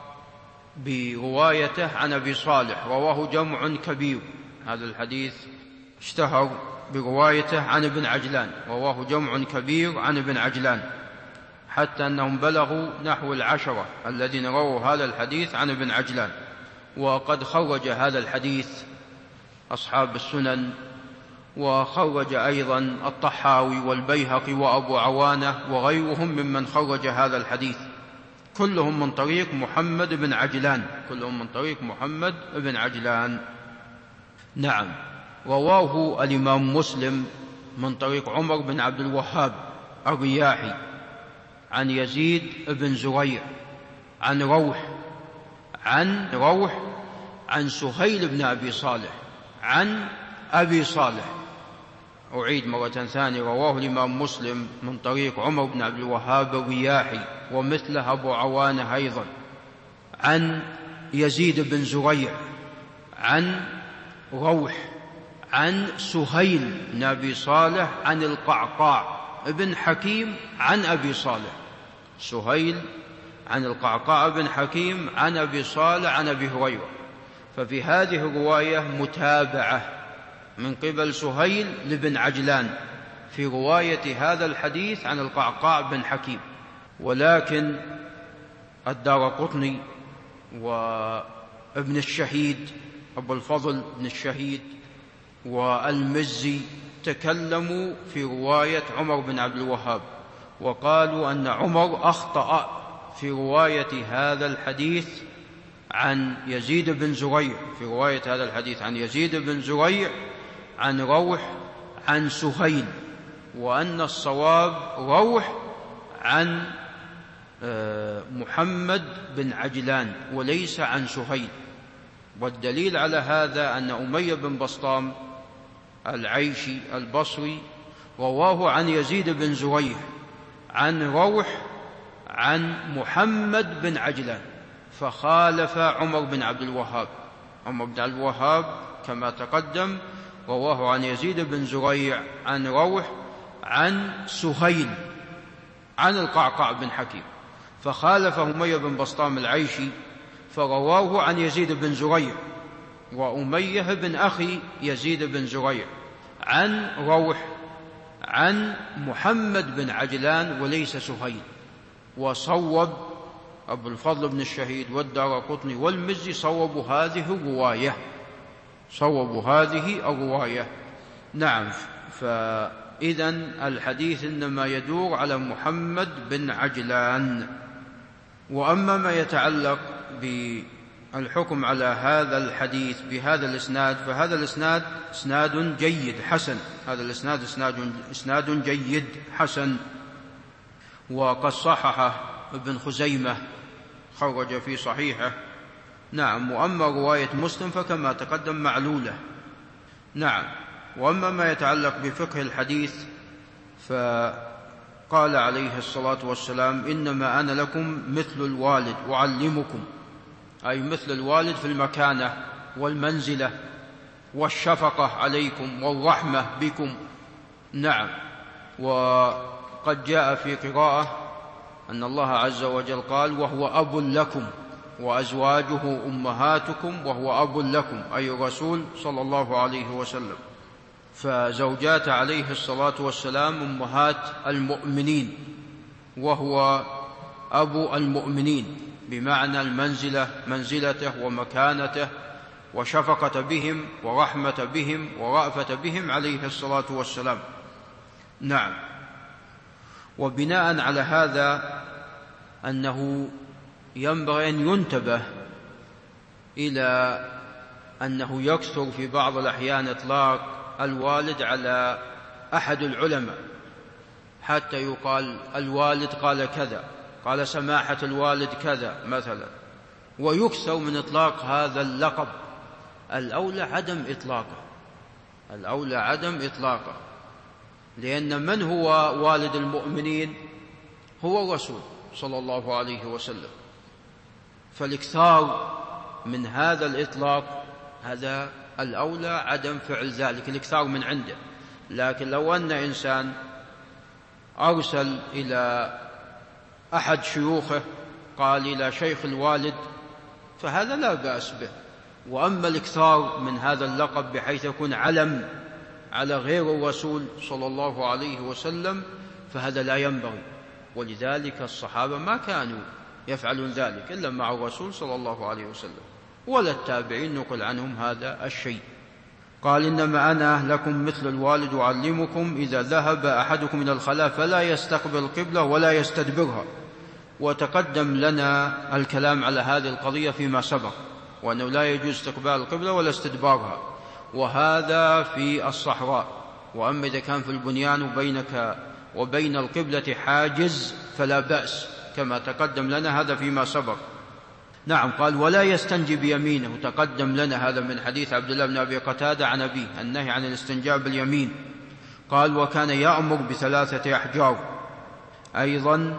Speaker 2: بروايته عن أبي صالح، رواه جمع كبير. هذا الحديث اشتهر بروايته عن ابن عجلان، رواه جمع كبير عن ابن عجلان، حتى أنهم بلغوا نحو 10 الذين رووا هذا الحديث عن ابن عجلان. وقد خرج هذا الحديث أصحاب السنن وخرج أيضا الطحاوي والبيهقي وأبو عوانة وغيرهم ممن خرج هذا الحديث، كلهم من طريق محمد بن عجلان، كلهم من طريق محمد بن عجلان. نعم. رواه الإمام مسلم من طريق عمر بن عبد الوهاب الرياحي عن يزيد بن زريع عن روح عن سهيل بن أبي صالح عن أبي صالح. أعيد مرة ثانية، رواه الإمام مسلم من طريق عمر بن عبد الوهاب الرياحي ومثله أبو عوانة أيضا عن يزيد بن زريع عن روح عن سهيل بن أبي صالح عن القعقاع بن حكيم عن أبي صالح. سهيل عن القعقاع بن حكيم عن أبي صالح عن أبي هريرة. ففي هذه الرواية متابعة من قبل سهيل لبن عجلان في رواية هذا الحديث عن القعقاع بن حكيم. ولكن الدارقطني وابن الشهيد أبو الفضل بن الشهيد والمزي تكلموا في رواية عمر بن عبد الوهاب، وقالوا أن عمر أخطأ في رواية هذا الحديث عن يزيد بن زريع، في رواية هذا الحديث عن يزيد بن زريع عن روح عن سهيل، وأن الصواب روح عن محمد بن عجلان وليس عن سهيل. والدليل على هذا أن أمية بن بسطام العيشي البصري رواه عن يزيد بن زريع عن روح عن محمد بن عجلان، فخالف عمر بن عبد الوهاب. عمر بن عبد الوهاب كما تقدم رواه عن يزيد بن زريع عن روح عن سهيل عن القعقاع بن حكيم، فخالف أمية بن بسطام العيشي فرواه عن يزيد بن زريع وأمية بن أخي يزيد بن زريع عن روح عن محمد بن عجلان وليس سهيل. وصوب أبو الفضل بن الشهيد والدارقطني والمزي صوبوا هذه الرواية. نعم. فإذن الحديث إنما يدور على محمد بن عجلان. وأما ما يتعلق بالحكم على هذا الحديث بهذا الإسناد، فهذا الإسناد إسناد جيد حسن، هذا الإسناد إسناد جيد حسن، وقد صححه ابن خزيمة خرج في صحيحه. نعم. وأما رواية مسلم فكما تقدم معلولة. نعم. وأما ما يتعلق بفقه الحديث فقال عليه الصلاة والسلام: إنما أنا لكم مثل الوالد أعلمكم، أي مثل الوالد في المكانة والمنزلة والشفقة عليكم والرحمة بكم. نعم. وقد جاء في قراءة أن الله عز وجل قال: وهو أب لكم وأزواجه أمهاتكم وهو أب لكم، أي الرسول صلى الله عليه وسلم. فزوجات عليه الصلاة والسلام أمهات المؤمنين وهو أبو المؤمنين، بمعنى المنزلة منزلته ومكانته وشفقة بهم ورحمة بهم ورأفة بهم عليه الصلاة والسلام. نعم. وبناء على هذا أنه ينبغي أن ينتبه إلى أنه يكثر في بعض الأحيان إطلاق الوالد على أحد العلماء، حتى يقال الوالد قال كذا، قال سماحة الوالد كذا مثلا، ويكثر من إطلاق هذا اللقب. الأولى عدم إطلاقه، لأن من هو والد المؤمنين؟ هو الرسول صلى الله عليه وسلم. فالاكثار من هذا الإطلاق هذا الأولى عدم فعل ذلك، الاكثار من عنده. لكن لو أن إنسان أرسل إلى أحد شيوخه قال إلى شيخ الوالد فهذا لا بأس به. وأما الاكثار من هذا اللقب بحيث يكون علم على غير الرسول صلى الله عليه وسلم فهذا لا ينبغي. ولذلك الصحابة ما كانوا يفعلون ذلك إلا مع الرسول صلى الله عليه وسلم، ولا التابعين نقل عنهم هذا الشيء. قال إنما أنا لكم مثل الوالد أعلمكم إذا ذهب أحدكم إلى الخلاء فلا يستقبل القبلة ولا يستدبرها. وتقدم لنا الكلام على هذه القضية فيما سبق، وأنه لا يجوز استقبال القبلة ولا استدبارها، وهذا في الصحراء. وأما إذا كان في البنيان بينك وبين القبلة حاجز فلا بأس، كما تقدم لنا هذا فيما سبق. نعم. قال ولا يستنجي بيمينه، تقدم لنا هذا من حديث عبد الله بن أبي قتادة عن أبيه النهي عن الاستنجاء باليمين. قال وكان يأمر ب3 أحجار. أيضا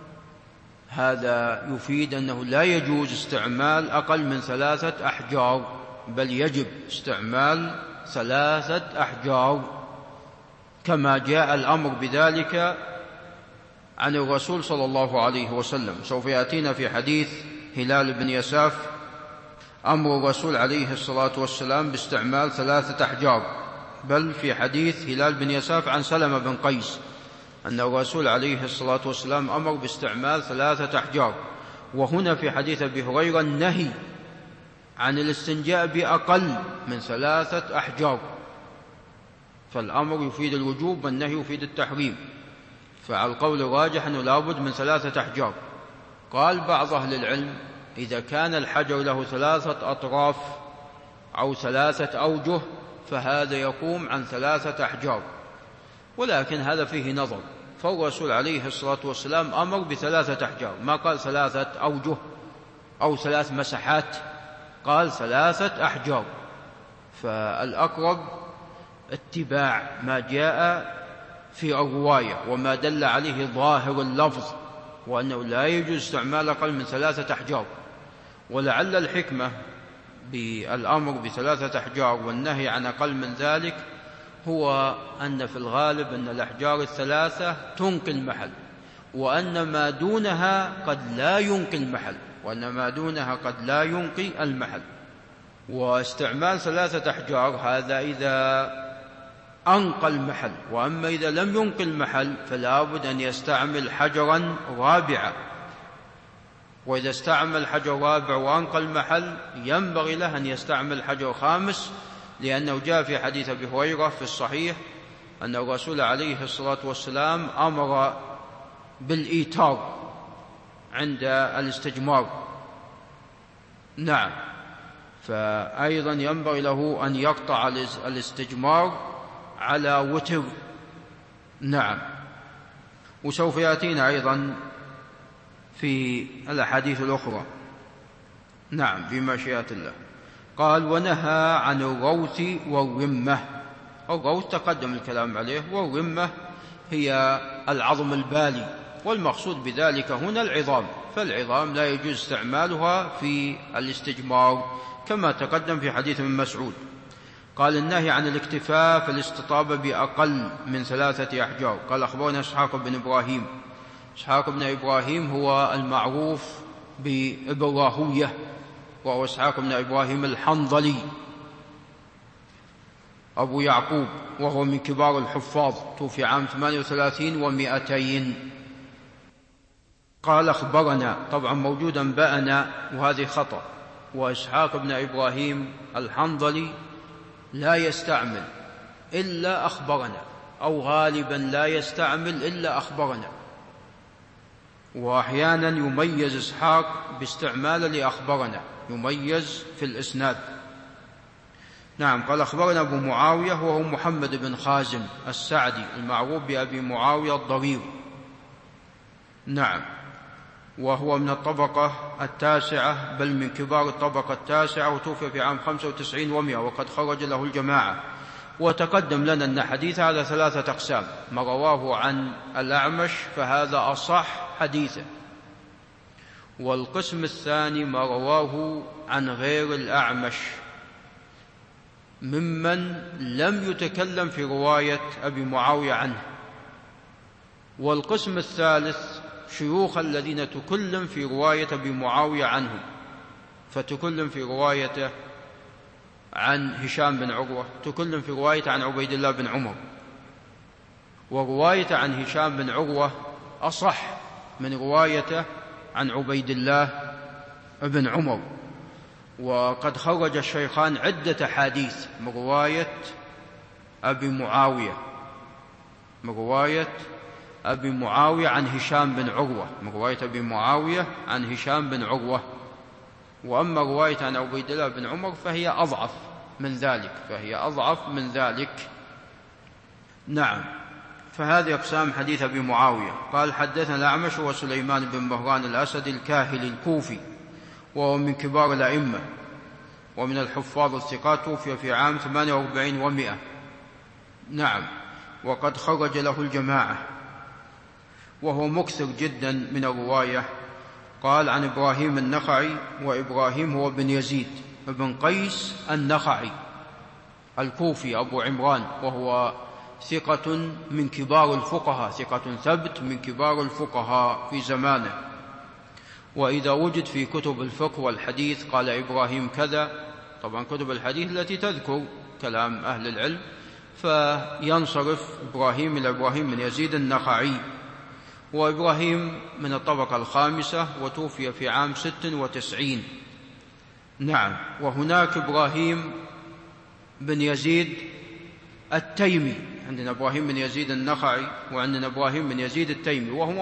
Speaker 2: هذا يفيد أنه لا يجوز استعمال أقل من 3 أحجار، بل يجب استعمال 3 أحجار، كما جاء الأمر بذلك عن الرسول صلى الله عليه وسلم. سوف يأتينا في حديث هلال بن يساف أمر الرسول عليه الصلاة والسلام باستعمال 3 أحجار، بل في حديث هلال بن يساف عن سلمة بن قيس أن الرسول عليه الصلاة والسلام أمر باستعمال 3 أحجار. وهنا في حديث أبي هريرة النهي عن الاستنجاء بأقل من 3 أحجار، فالأمر يفيد الوجوب والنهي يفيد التحريم، فعلى القول الراجح أنه لابد من 3 أحجار. قال بعض أهل العلم إذا كان الحجر له 3 أطراف أو 3 أوجه فهذا يقوم عن 3 أحجار، ولكن هذا فيه نظر، فالرسول عليه الصلاة والسلام أمر ب3 أحجار، ما قال 3 أوجه أو 3 مساحات، قال 3 أحجار. فالأقرب اتباع ما جاء في الرواية وما دل عليه ظاهر اللفظ، وأنه لا يجوز استعمال أقل من 3 أحجار. ولعل الحكمة بالأمر ب3 أحجار والنهي عن أقل من ذلك هو أن في الغالب أن الأحجار ال3 تنقي المحل، وأن ما دونها قد لا ينقي المحل، واستعمال 3 أحجار هذا إذا أنقى المحل، وأما إذا لم ينقي المحل فلا بد أن يستعمل حجرا رابعا، وإذا استعمل حجر رابع وأنقى المحل ينبغي له أن يستعمل حجر خامس، لأنه جاء في حديث أبي هريرة في الصحيح أن الرسول عليه الصلاة والسلام أمر بالإيتار عند الاستجمار. نعم. فأيضا ينبغي له أن يقطع الاستجمار على وتر. نعم. وسوف يأتينا أيضا في الأحاديث الأخرى. نعم بمشيئة الله. قال ونهى عن الروث والرمة. الروث تقدم الكلام عليه، والرمة هي العظم البالي، والمقصود بذلك هنا العظام، فالعظام لا يجوز استعمالها في الاستجمار كما تقدم في حديث ابن مسعود. قال النهي عن الاكتفاء في الاستطابة بأقل من 3 أحجار. قال أخبرنا إسحاق بن إبراهيم. إسحاق بن إبراهيم هو المعروف بابن راهوية، وهو إسحاق بن إبراهيم الحنظلي أبو يعقوب، وهو من كبار الحفاظ، توفي عام 38 و200. قال أخبرنا، طبعا موجودا بأنا وهذه خطأ، وإسحاق بن إبراهيم الحنظلي لا يستعمل إلا أخبرنا، أو غالبا لا يستعمل إلا أخبرنا، وأحيانا يميز إسحاق باستعمال لأخبرنا، يميز في الإسناد. نعم. قال أخبرنا أبو معاوية وهو محمد بن خازم السعدي المعروف بأبي معاوية الضرير. نعم. وهو من الطبقة 9، بل من كبار الطبقة 9، وتوفي في عام 95 و100، وقد خرج له الجماعة. وتقدم لنا أن حديث هذا 3 أقسام: ما رواه عن الأعمش فهذا أصح حديثه، والقسم الثاني ما رواه عن غير الأعمش ممن لم يتكلم في رواية أبي معاوية عنه، والقسم الثالث شيوخ الذين تكلم في رواية أبي معاوية عنهم، فتكلم في روايته عن هشام بن عروة، تكلم في رواية عن عبيد الله بن عمر، ورواية عن هشام بن عروة أصح من روايته عن عبيد الله بن عمر. وقد خرج الشيخان عدة حديث من رواية أبي معاوية عن هشام بن عروة، وأما رواية عن عبيد الله بن عمر فهي أضعف من ذلك. نعم. فهذه أقسام حديث أبي معاوية. قال حدثنا الأعمش وسليمان بن مهران الأسدي الكاهلي الكوفي، وهو من كبار الأئمة ومن الحفاظ الثقات، توفي في عام 48 و100. نعم. وقد خرج له الجماعة، وهو مكثر جدا من الرواية. قال عن إبراهيم النخعي، وإبراهيم هو بن يزيد بن قيس النخعي الكوفي أبو عمران، وهو ثقة من كبار الفقهاء، ثقة ثبت من كبار الفقهاء في زمانه. وإذا وجد في كتب الفقه والحديث قال إبراهيم كذا، طبعا كتب الحديث التي تذكر كلام أهل العلم، فينصرف إبراهيم إلى إبراهيم بن يزيد النخعي. وإبراهيم من الطبقة الخامسة، وتوفي في عام 96. نعم. وهناك إبراهيم بن يزيد التيمي، عندنا إبراهيم بن يزيد النخعي وعندنا إبراهيم بن يزيد التيمي، وهما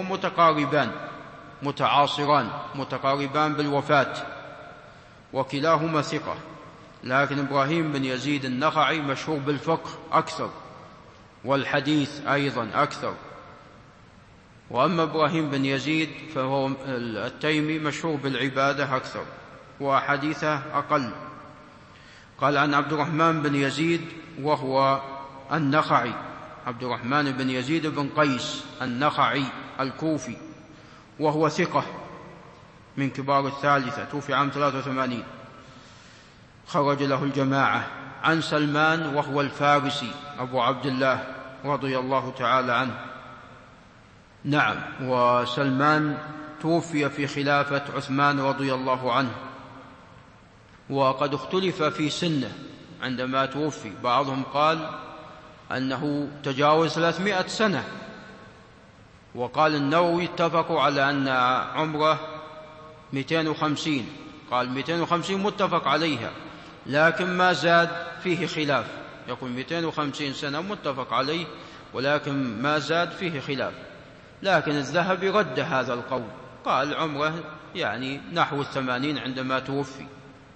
Speaker 2: متقاربان بالوفاة، وكلاهما ثقة، لكن إبراهيم بن يزيد النخعي مشهور بالفقه أكثر، والحديث أيضا أكثر، وأما إبراهيم بن يزيد فهو التيمي مشهور بالعبادة أكثر وحديثه أقل. قال عن عبد الرحمن بن يزيد وهو النخعي، عبد الرحمن بن يزيد بن قيس النخعي الكوفي، وهو ثقة من كبار الثالثة، توفي عام 83، خرج له الجماعة. عن سلمان وهو الفارسي أبو عبد الله رضي الله تعالى عنه. نعم. وسلمان توفي في خلافة عثمان رضي الله عنه، وقد اختلف في سنه عندما توفي، بعضهم قال أنه تجاوز 300 سنة، وقال النووي اتفقوا على أن عمره 250، قال 250 متفق عليها، لكن ما زاد فيه خلاف، يقول 250 سنة متفق عليه، ولكن ما زاد فيه خلاف. لكن الذهبي رد هذا القول، قال عمره يعني نحو 80 عندما توفي،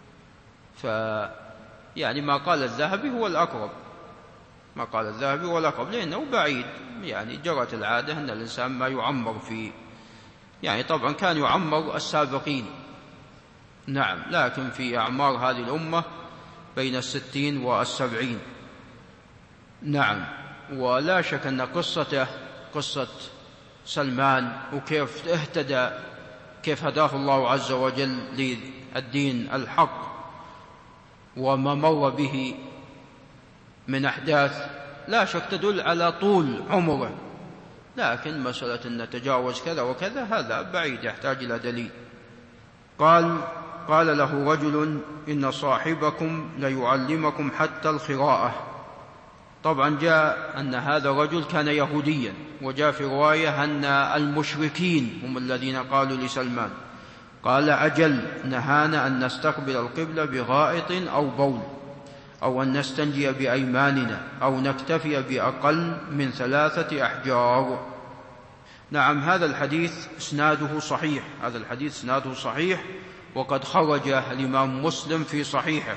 Speaker 2: يعني ما قال الذهبي هو الأقرب، لأنه بعيد، يعني جرت العادة أن الإنسان ما يعمر فيه، يعني طبعا كان يعمر السابقين، نعم، لكن في أعمار هذه الأمة بين 60 و70. نعم. ولا شك أن قصة سلمان وكيف اهتدى، كيف هداه الله عز وجل للدين الحق وما مر به من أحداث، لا شك تدل على طول عمره، لكن مسألة أن نتجاوز كذا وكذا هذا بعيد، يحتاج إلى دليل. قال له رجل إن صاحبكم ليعلمكم حتى القراءة. طبعا جاء أن هذا الرجل كان يهوديا، وجاء في رواية أن المشركين هم الذين قالوا لسلمان، قال أجل نهانا أن نستقبل القبلة بغائط أو بول، أو أن نستنجي بأيماننا، أو نكتفي بأقل من 3 أحجار. نعم. هذا الحديث اسناده صحيح، وقد خرجه الإمام مسلم في صحيحه.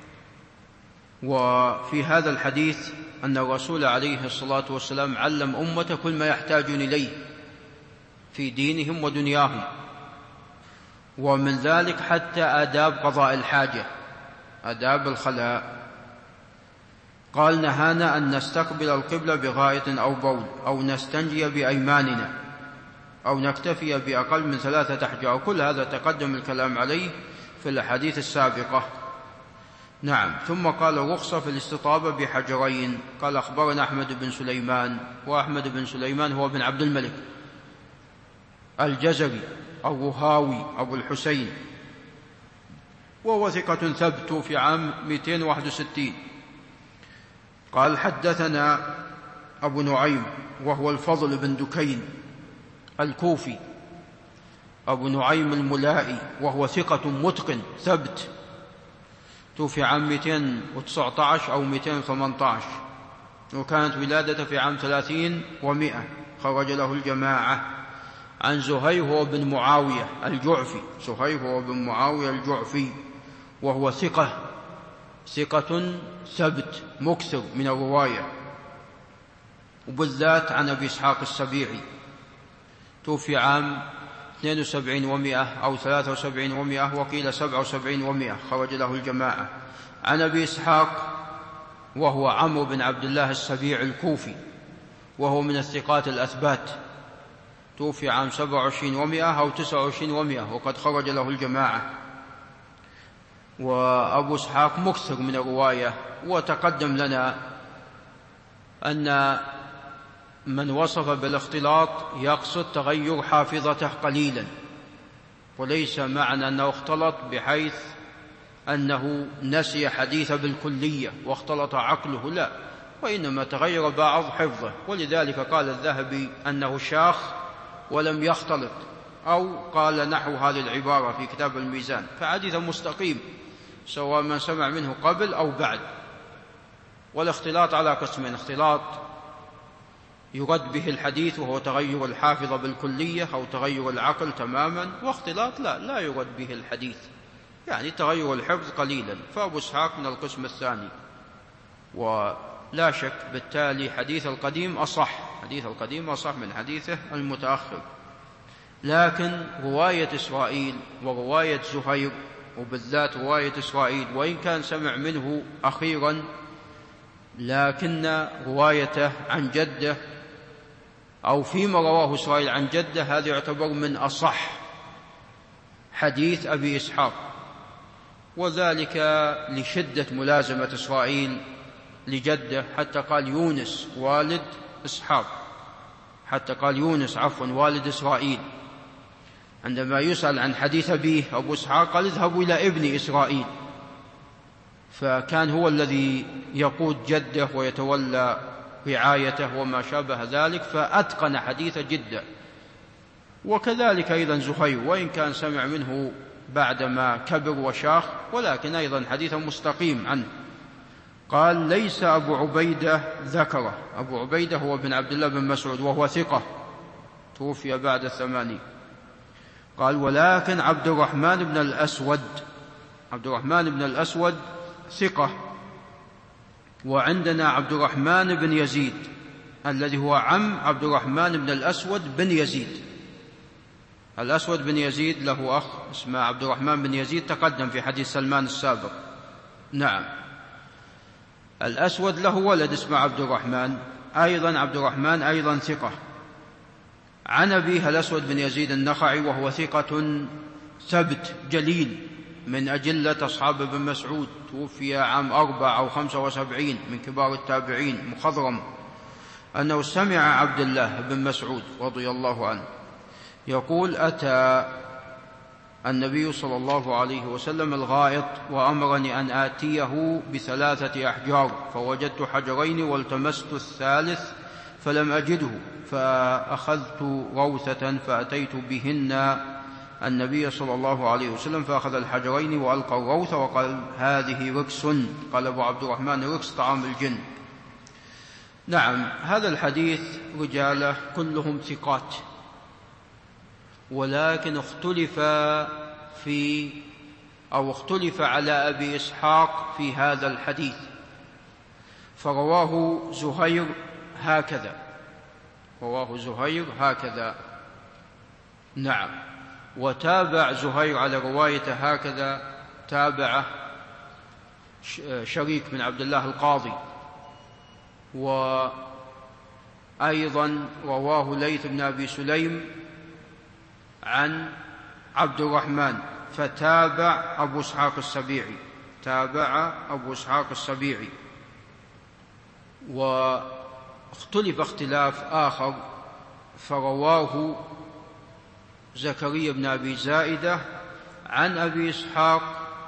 Speaker 2: وفي هذا الحديث أن الرسول عليه الصلاة والسلام علم أمته كل ما يحتاجون إليه في دينهم ودنياهم، ومن ذلك حتى آداب قضاء الحاجة، آداب الخلاء. قال نهانا أن نستقبل القبلة بغائط أو بول، أو نستنجي بأيماننا، أو نكتفي بأقل من 3 أحجار. كل هذا تقدم الكلام عليه في الأحاديث السابقة. نعم. ثم قال رخصة في الاستطابة بحجرين. قال أخبرنا أحمد بن سليمان، وأحمد بن سليمان هو بن عبد الملك الجزري الرهاوي أبو الحسين، وهو ثقة ثبت في عام 261. قال حدثنا أبو نعيم وهو الفضل بن دكين الكوفي، أبو نعيم الملائي، وهو ثقة متقن ثبت توفي عام 219 أو 218، وكانت ولادته في عام 30 و100. خرج له الجماعة. عن زهير هو بن معاوية الجعفي، زهير هو بن معاوية الجعفي، وهو ثقة ثبت مكثر من الرواية، وبالذات عن أبي إسحاق السبيعي. توفي عام 72 و100 أو 73 و100، وقيل 77 و100. خرج له الجماعة. عن أبي إسحاق وهو عمرو بن عبد الله السبيعي الكوفي، وهو من الثقات الأثبات. توفي عام 27 و100 أو 29 و100، وقد خرج له الجماعة. وأبو إسحاق مكثر من الرواية. وتقدم لنا أن من وصف بالاختلاط يقصد تغير حافظته قليلا، وليس معنى أنه اختلط بحيث أنه نسي حديث بالكلية واختلط عقله، لا، وإنما تغير بعض حفظه. ولذلك قال الذهبي أنه شاخ ولم يختلط، أو قال نحو هذه العبارة في كتاب الميزان. فحديث مستقيم سواء من سمع منه قبل أو بعد. والاختلاط على قسمين: اختلاط يرد به الحديث وهو تغير الحافظة بالكلية أو تغير العقل تماما، واختلاط لا يرد به الحديث، يعني تغير الحفظ قليلا. فأبو إسحاق من القسم الثاني. ولا شك بالتالي حديث القديم أصح من حديثه المتأخر. لكن رواية إسرائيل ورواية زهير، وبالذات رواية إسرائيل، وإن كان سمع منه أخيرا، لكن روايته عن جده أو فيما رواه إسرائيل عن جده هذا يعتبر من أصح حديث أبي إسحاق، وذلك لشدة ملازمة إسرائيل لجده، حتى قال يونس والد إسحاق، والد إسرائيل. عندما يسأل عن حديث أبيه أبو إسحاق قال اذهبوا إلى ابن إسرائيل، فكان هو الذي يقود جده ويتولى رعايته وما شابه ذلك، فأتقن حديث جده. وكذلك أيضا زهير، وإن كان سمع منه بعدما كبر وشاخ، ولكن أيضا حديثا مستقيم عنه. قال ليس أبو عبيدة ذكره. أبو عبيدة هو بن عبد الله بن مسعود، وهو ثقة، توفي بعد 80. قال ولكن عبد الرحمن بن الأسود ثقة. وعندنا عبد الرحمن بن يزيد الذي هو عم عبد الرحمن بن الأسود بن يزيد. الأسود بن يزيد له أخ اسمه عبد الرحمن بن يزيد، تقدم في حديث سلمان السابق. نعم، الأسود له ولد اسمه عبد الرحمن، أيضا عبد الرحمن أيضا ثقة. عن أبيه الأسود بن يزيد النخعي، وهو ثقة ثبت جليل من أجلة أصحاب ابن مسعود، توفي عام 4 أو 75 من كبار التابعين، مخضرم، أنه سمع عبد الله بن مسعود رضي الله عنه يقول أتى النبي صلى الله عليه وسلم الغائط وأمرني أن آتيه ب3 أحجار، فوجدت حجرين والتمست الثالث فلم أجده، فأخذت روثة فأتيت بهن النبي صلى الله عليه وسلم، فأخذ الحجرين وألقى الروث وقال هذه ركس. قال أبو عبد الرحمن ركس طعام الجن. نعم، هذا الحديث رجاله كلهم ثقات، ولكن اختلف على أبي إسحاق في هذا الحديث، فرواه زهير هكذا. نعم، وتابع زهير على رواية هكذا، تابعه شريك بن عبد الله القاضي، وأيضا رواه ليث بن أبي سليم عن عبد الرحمن، فتابع أبو إسحاق السبيعي. واختلف اختلاف آخر، فرواه زكريا بن أبي زائدة عن أبي إسحاق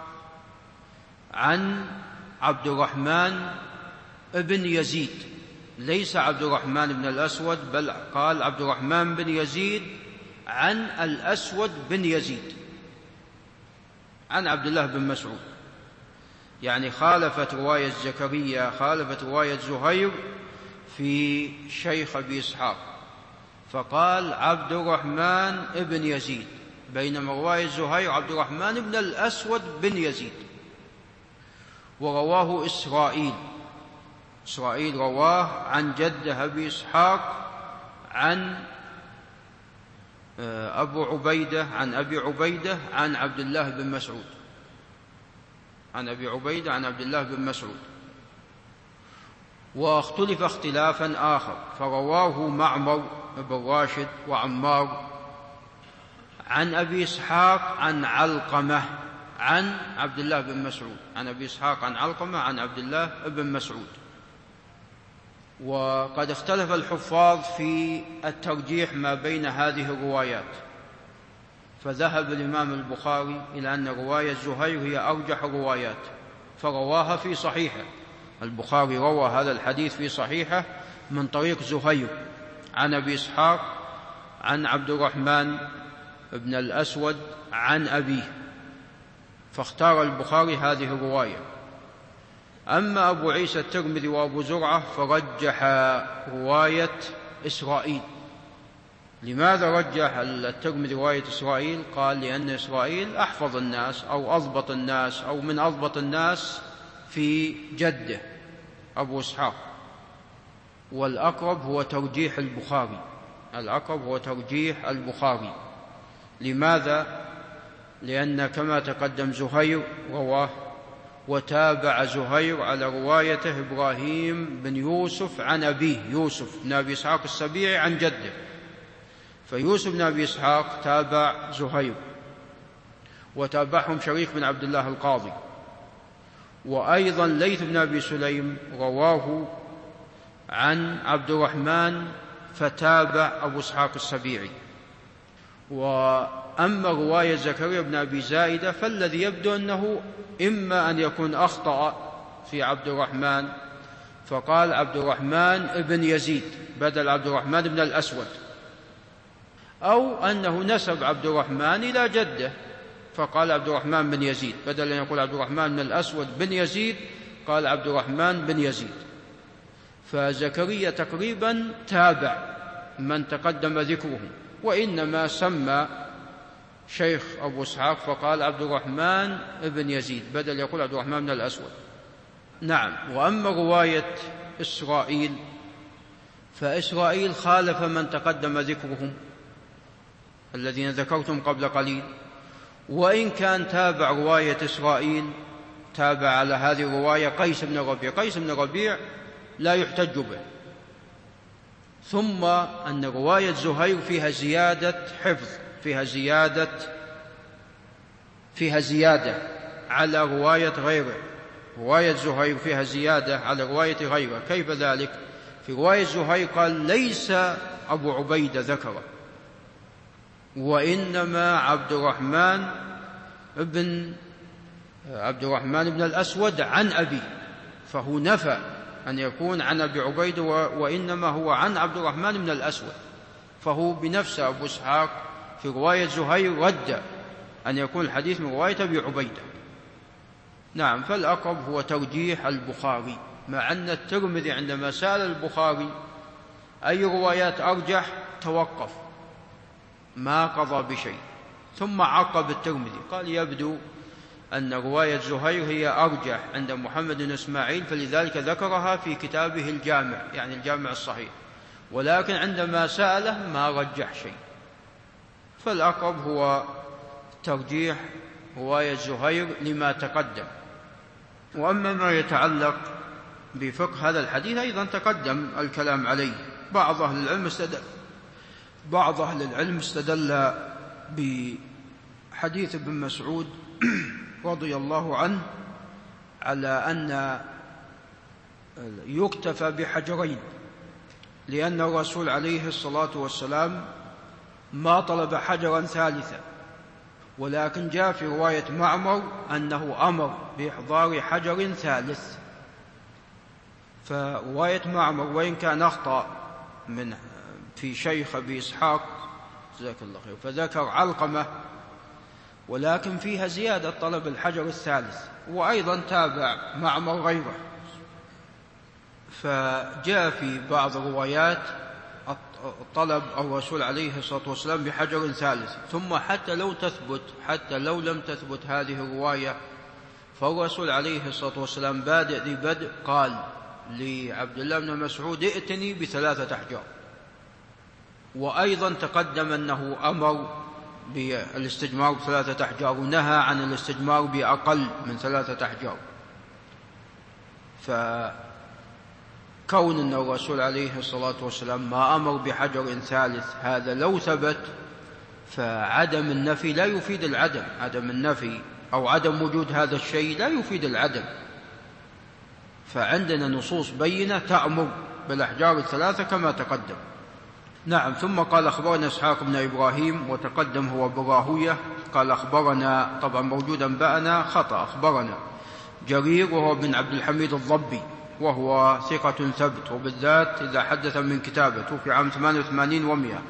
Speaker 2: عن عبد الرحمن بن يزيد، ليس عبد الرحمن بن الأسود، بل قال عبد الرحمن بن يزيد عن الأسود بن يزيد عن عبد الله بن مسعود. يعني خالفت رواية زكريا، خالفت رواية زهير في شيخ أبي إسحاق، فقال عبد الرحمن بن يزيد، بينما رواية زهير عبد الرحمن بن الأسود بن يزيد. ورواه إسرائيل رواه عن جده أبي إسحاق عن أبي عبيدة عن عبد الله بن مسعود، عن أبي عبيدة عن عبد الله بن مسعود. واختلف اختلافا آخر، فرواه معمر بن راشد وعمار عن أبي إسحاق عن علقمة عن عبد الله بن مسعود، عن أبي إسحاق عن علقمة عن عبد الله بن مسعود. وقد اختلف الحفاظ في الترجيح ما بين هذه الروايات، فذهب الإمام البخاري إلى أن رواية زهير هي أرجح الروايات فرواها في صحيحه. البخاري روى هذا الحديث في صحيحه من طريق زهير عن أبي إسحاق عن عبد الرحمن بن الأسود عن أبيه، فاختار البخاري هذه الرواية. أما أبو عيسى الترمذي وأبو زرعة فرجح رواية إسرائيل. لماذا رجح الترمذي رواية إسرائيل؟ قال لأن إسرائيل أحفظ الناس أو أضبط الناس أو من أضبط الناس في جده أبو إسحاق، والأقرب هو ترجيح البخاري. لماذا؟ لأن كما تقدم زهير رواه، وتابع زهير على روايته إبراهيم بن يوسف عن أبيه، يوسف بن أبي إسحاق السبيعي عن جده، فيوسف بن أبي إسحاق تابع زهير، وتابعهم شريك بن عبد الله القاضي. وأيضا ليث بن أبي سليم رواه عن عبد الرحمن فتابع أبو إسحاق السبيعي. وأما رواية زكريا بن أبي زائدة فالذي يبدو أنه إما أن يكون أخطأ في عبد الرحمن، فقال عبد الرحمن بن يزيد بدل عبد الرحمن بن الأسود، أو أنه نسب عبد الرحمن إلى جده فقال عبد الرحمن بن يزيد، بدل أن يقول عبد الرحمن بن الأسود بن يزيد قال عبد الرحمن بن يزيد. فزكريا تقريبا تابع من تقدم ذكره، وإنما سمى شيخ أبو إسحاق فقال عبد الرحمن بن يزيد بدل يقول عبد الرحمن بن الأسود. نعم. وأما رواية إسرائيل فإسرائيل خالف من تقدم ذكرهم الذين ذكرتم قبل قليل، وإن كان تابع رواية إسرائيل تابع على هذه الرواية قيس بن ربيع لا يحتج به. ثم أن رواية زهير فيها زيادة حفظ، فيها زيادة على رواية غيره، رواية زهير فيها زيادة على رواية غيره. كيف ذلك؟ في رواية زهير قال ليس أبو عبيدة ذكره، وإنما عبد الرحمن بن الأسود عن أبيه، فهو نفى أن يكون عن أبي عبيدة، وإنما هو عن عبد الرحمن بن الأسود، فهو بنفسه أبو إسحاق في رواية زهير رد أن يكون الحديث من رواية أبي عبيدة. نعم. فالأقرب هو ترجيح البخاري، مع أن الترمذي عندما سأل البخاري أي روايات أرجح توقف ما قضى بشيء، ثم عقب الترمذي قال يبدو أن رواية زهير هي أرجح عند محمد بن إسماعيل، فلذلك ذكرها في كتابه الجامع، يعني الجامع الصحيح، ولكن عندما سأله ما رجح شيء. فالأقرب هو ترجيح رواية زهير لما تقدم. وأما ما يتعلق بفقه هذا الحديث أيضا تقدم الكلام عليه. بعض أهل العلم استدل بحديث ابن مسعود رضي الله عنه على أن يكتفى بحجرين، لأن الرسول عليه الصلاة والسلام ما طلب حجرا ثالثا، ولكن جاء في رواية معمر أنه أمر بإحضار حجر ثالث. فرواية معمر وإن كان أخطأ في شيخ أبي إسحاق جزاك الله خير فذكر علقمة ولكن فيها زيادة طلب الحجر الثالث، وأيضا تابع معمر غيره. فجاء في بعض الروايات طلب الرسول عليه الصلاة والسلام بحجر ثالث. ثم حتى لو لم تثبت هذه الرواية، فالرسول عليه الصلاة والسلام بادئ ذي بدء قال لعبد الله بن مسعود ائتني ب3 أحجار. وأيضا تقدم أنه أمر بالاستجمار ب3 أحجار ونهى عن الاستجمار بأقل من 3 أحجار. فكون أن الرسول عليه الصلاة والسلام ما أمر بحجر ثالث، هذا لو ثبت فعدم النفي لا يفيد العدم، عدم النفي أو عدم وجود هذا الشيء لا يفيد العدم. فعندنا نصوص بينة تأمر بالأحجار 3 كما تقدم. نعم. ثم قال أخبرنا إسحاق بن إبراهيم، وتقدم هو براهوية. قال أخبرنا، طبعا موجودا بأنا خطأ، أخبرنا جرير وهو بن عبد الحميد الضبي، وهو ثقة ثبت، وبالذات إذا حدث من كتابه، توفي عام 88 و100.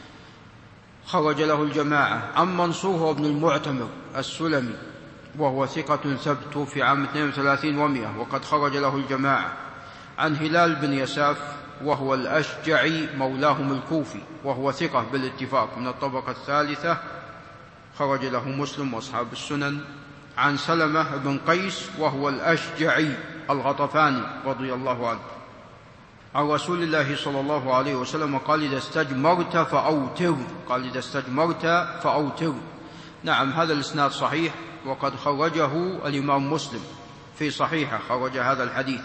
Speaker 2: خرج له الجماعة. عن منصور هو ابن المعتمر السلمي، وهو ثقة ثبت، توفي عام 32 و100، وقد خرج له الجماعة. عن هلال بن يساف وهو الأشجعي مولاهم الكوفي، وهو ثقة بالاتفاق من الطبقة الثالثة، خرج له مسلم وأصحاب السنن. عن سلمة بن قيس وهو الأشجعي الغطفاني رضي الله عنه، عن رسول الله صلى الله عليه وسلم قال إذا استجمرت فأوتر، قال إذا استجمرت فأوتر. نعم. هذا الإسناد صحيح، وقد خرجه الإمام مسلم في صحيحه، خرج هذا الحديث،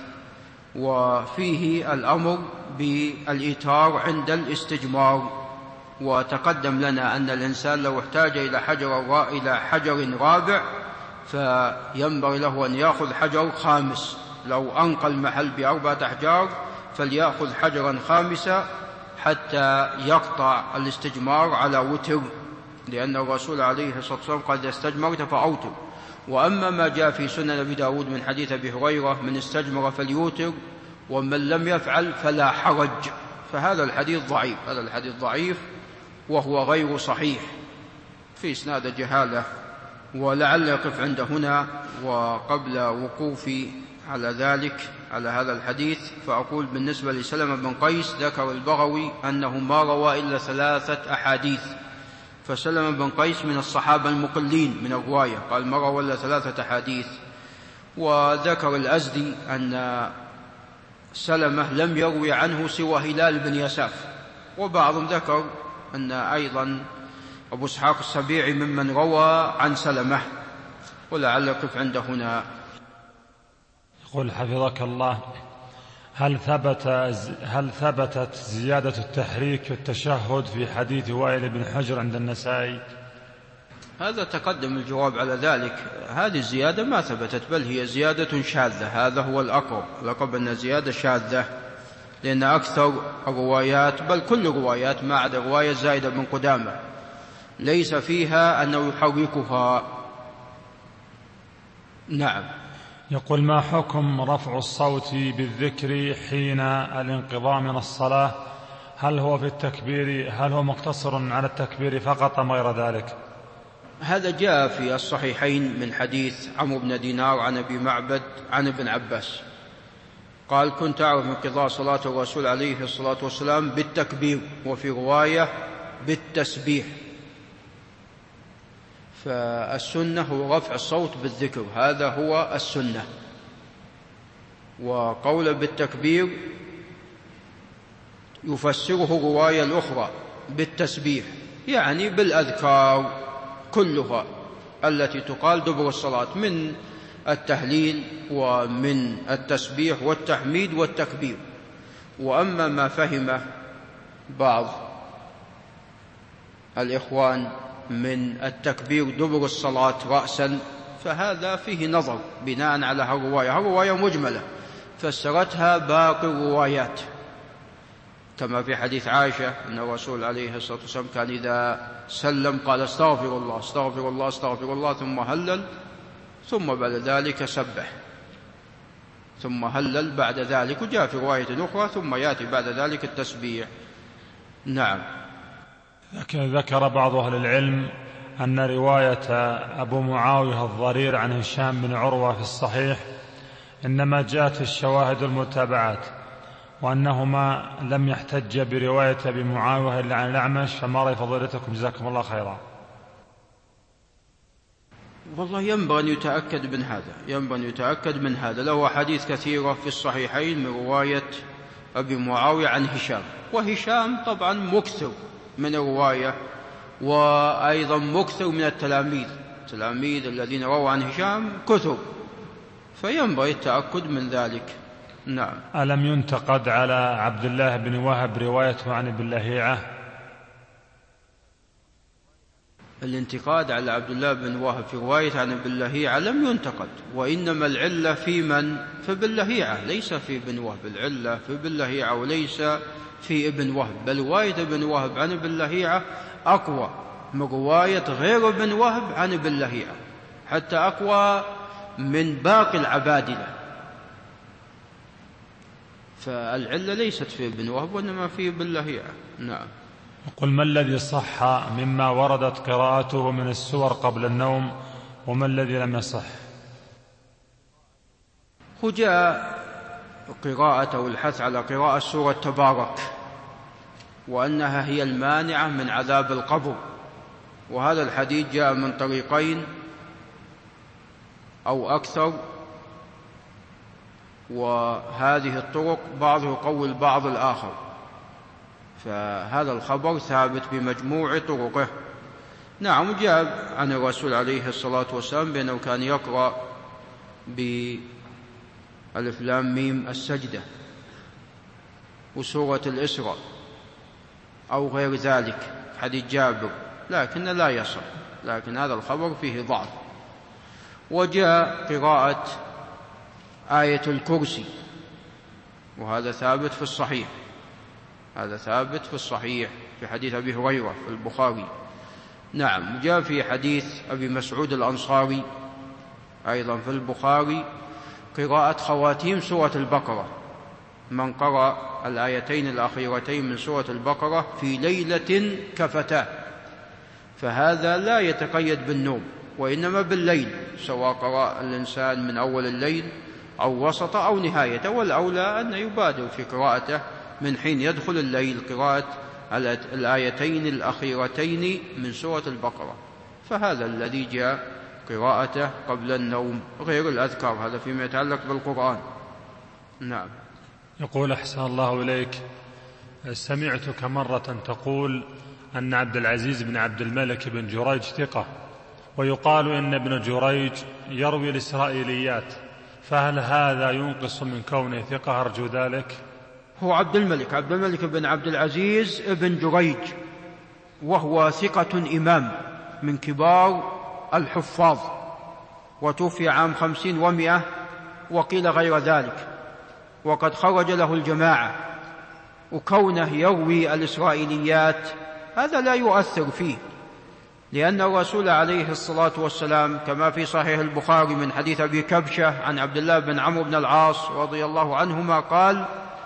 Speaker 2: وفيه الأمر بالإيتار عند الاستجمار. وتقدم لنا أن الإنسان لو احتاج إلى حجر رابع فينبغي له أن يأخذ حجر خامس. لو أنقى المحل ب4 أحجار فليأخذ حجرا خامسا حتى يقطع الاستجمار على وتر، لأن الرسول عليه الصلاة والسلام قال إذا استجمرت فأوتر. وأما ما جاء في سنن أبي داود من حديث أبي هريرة من استجمر فليوتر ومن لم يفعل فلا حرج، فهذا الحديث ضعيف، هذا الحديث ضعيف وهو غير صحيح، في إسناد جهالة. ولعل يقف عند هنا، وقبل وقوفي على ذلك على هذا الحديث فأقول بالنسبة لسلمة بن قيس ذكر البغوي أنه ما روى إلا 3 أحاديث، فسلمة بن قيس من الصحابة المقلين من الرواية، قال ما روى إلا 3 أحاديث. وذكر الأزدي أن سلمة لم يروي عنه سوى هلال بن يساف، وبعضهم ذكر أن أيضا أبو إسحاق السبيعي ممن روى عن سلمة، ولعل يقف عند هنا.
Speaker 1: يقول حفظك الله: هل ثبتت زيادة التحريك في التشهد في حديث وائل بن حجر عند النسائي؟
Speaker 2: هذا تقدم الجواب على ذلك. هذه الزيادة ما ثبتت، بل هي زيادة شاذة، هذا هو الأقرب أن زيادة شاذة، لأن أكثر الروايات بل كل الروايات ما عدا رواية زايدة بن قدامة ليس فيها أنه يحركها. نعم.
Speaker 1: يقول: ما حكم رفع الصوت بالذكر حين الانقضاء من الصلاة؟ هل هو في التكبير، هل هو مقتصر على التكبير فقط أم غير ذلك؟
Speaker 2: هذا جاء في الصحيحين من حديث عمرو بن دينار عن أبي معبد عن ابن عباس قال: كنت أعرف انقضاء صلاة الرسول عليه الصلاة والسلام بالتكبير، وفي رواية بالتسبيح. فالسنة هو رفع الصوت بالذكر، هذا هو السنة. وقول بالتكبير يفسره الرواية الأخرى بالتسبيح، يعني بالأذكار كلها التي تقال دبر الصلاة من التهليل ومن التسبيح والتحميد والتكبير. وأما ما فهمه بعض الإخوان من التكبير دبر الصلاة رأسا فهذا فيه نظر بناء على هالرواية مجملة فسرتها باقي الروايات، كما في حديث عائشة أن الرسول عليه الصلاة والسلام كان إذا سلم قال استغفر الله استغفر الله استغفر الله ثم هلل، ثم بعد ذلك سبح، ثم هلل بعد ذلك، وجاء في رواية أخرى ثم يأتي بعد ذلك التسبيح. نعم.
Speaker 1: ذكر بعض أهل العلم أن رواية أبو معاوية الضرير عن هشام بن عروة في الصحيح إنما جاءت في الشواهد المتابعات، وأنهما لم يحتج برواية أبي معاوية إلا عن الأعمش، فما رأي فضيلتكم جزاكم الله خيرا؟
Speaker 2: والله ينبغي أن يتأكد من هذا، له حديث كثيرة في الصحيحين من رواية أبي معاوية عن هشام، وهشام طبعا مكثر من الرواية، وأيضا مكثر من التلاميذ الذين رووا عن هشام كثر، فينبغي التأكد من ذلك. نعم.
Speaker 1: ألم ينتقد على عبد الله بن وهب روايته عن ابن لهيعة؟
Speaker 2: الانتقاد على عبد الله بن وهب في رواية عن ابن لهيعة لم ينتقد، وإنما العلة في من؟ في ابن لهيعة، ليس في ابن وهب. العلة في ابن لهيعة وليس في ابن وهب، بل رواية ابن وهب عن ابن لهيعة أقوى من رواية غير ابن وهب عن ابن لهيعة، حتى أقوى من باقي العبادلة. فالعلة ليست في ابن وهب وإنما في ابن لهيعة. نعم.
Speaker 1: يقول: ما الذي صح مما وردت قراءته من السور قبل النوم، وما الذي لم يصح؟
Speaker 2: جاء قراءة الحث على قراءة سورة تبارك، وأنها هي المانعة من عذاب القبر، وهذا الحديث جاء من طريقين أو أكثر، وهذه الطرق بعضه يقوي بعض الآخر، فهذا الخبر ثابت بمجموع طرقه. نعم. جاء عن الرسول عليه الصلاة والسلام بأنه كان يقرأ بألف لام ميم السجدة وسورة الإسراء أو غير ذلك، حديث جابر، لكن لا يصح، لكن هذا الخبر فيه ضعف. وجاء قراءة آية الكرسي، وهذا ثابت في الصحيح، في حديث أبي هريرة في البخاري. نعم. جاء في حديث أبي مسعود الأنصاري أيضا في البخاري قراءة خواتيم سورة البقرة، من قرأ الآيتين الأخيرتين من سورة البقرة في ليلة كفتاه، فهذا لا يتقيد بالنوم وإنما بالليل، سواء قرأ الإنسان من أول الليل أو وسط أو نهايته، والأولى أن يبادر في قراءته من حين يدخل الليل قراءة الآيتين الأخيرتين من سورة البقرة، فهذا الذي جاء قراءته قبل النوم غير الأذكار، هذا فيما يتعلق بالقرآن. نعم.
Speaker 1: يقول: أحسن الله إليك، سمعتك مرة تقول أن عبد العزيز بن عبد الملك بن جريج ثقة، ويقال إن ابن جريج يروي الإسرائيليات، فهل هذا ينقص من كونه ثقة؟ أرجو ذلك.
Speaker 2: هو عبد الملك بن عبد العزيز بن جريج، وهو ثقة إمام من كبار الحفاظ، وتوفي عام 50 و100 وقيل غير ذلك، وقد خرج له الجماعة، وكونه يروي الإسرائيليات هذا لا يؤثر فيه، لأن الرسول عليه الصلاة والسلام كما في صحيح البخاري من حديث أبي كبشة عن عبد الله بن عمرو بن العاص رضي الله عنهما قال: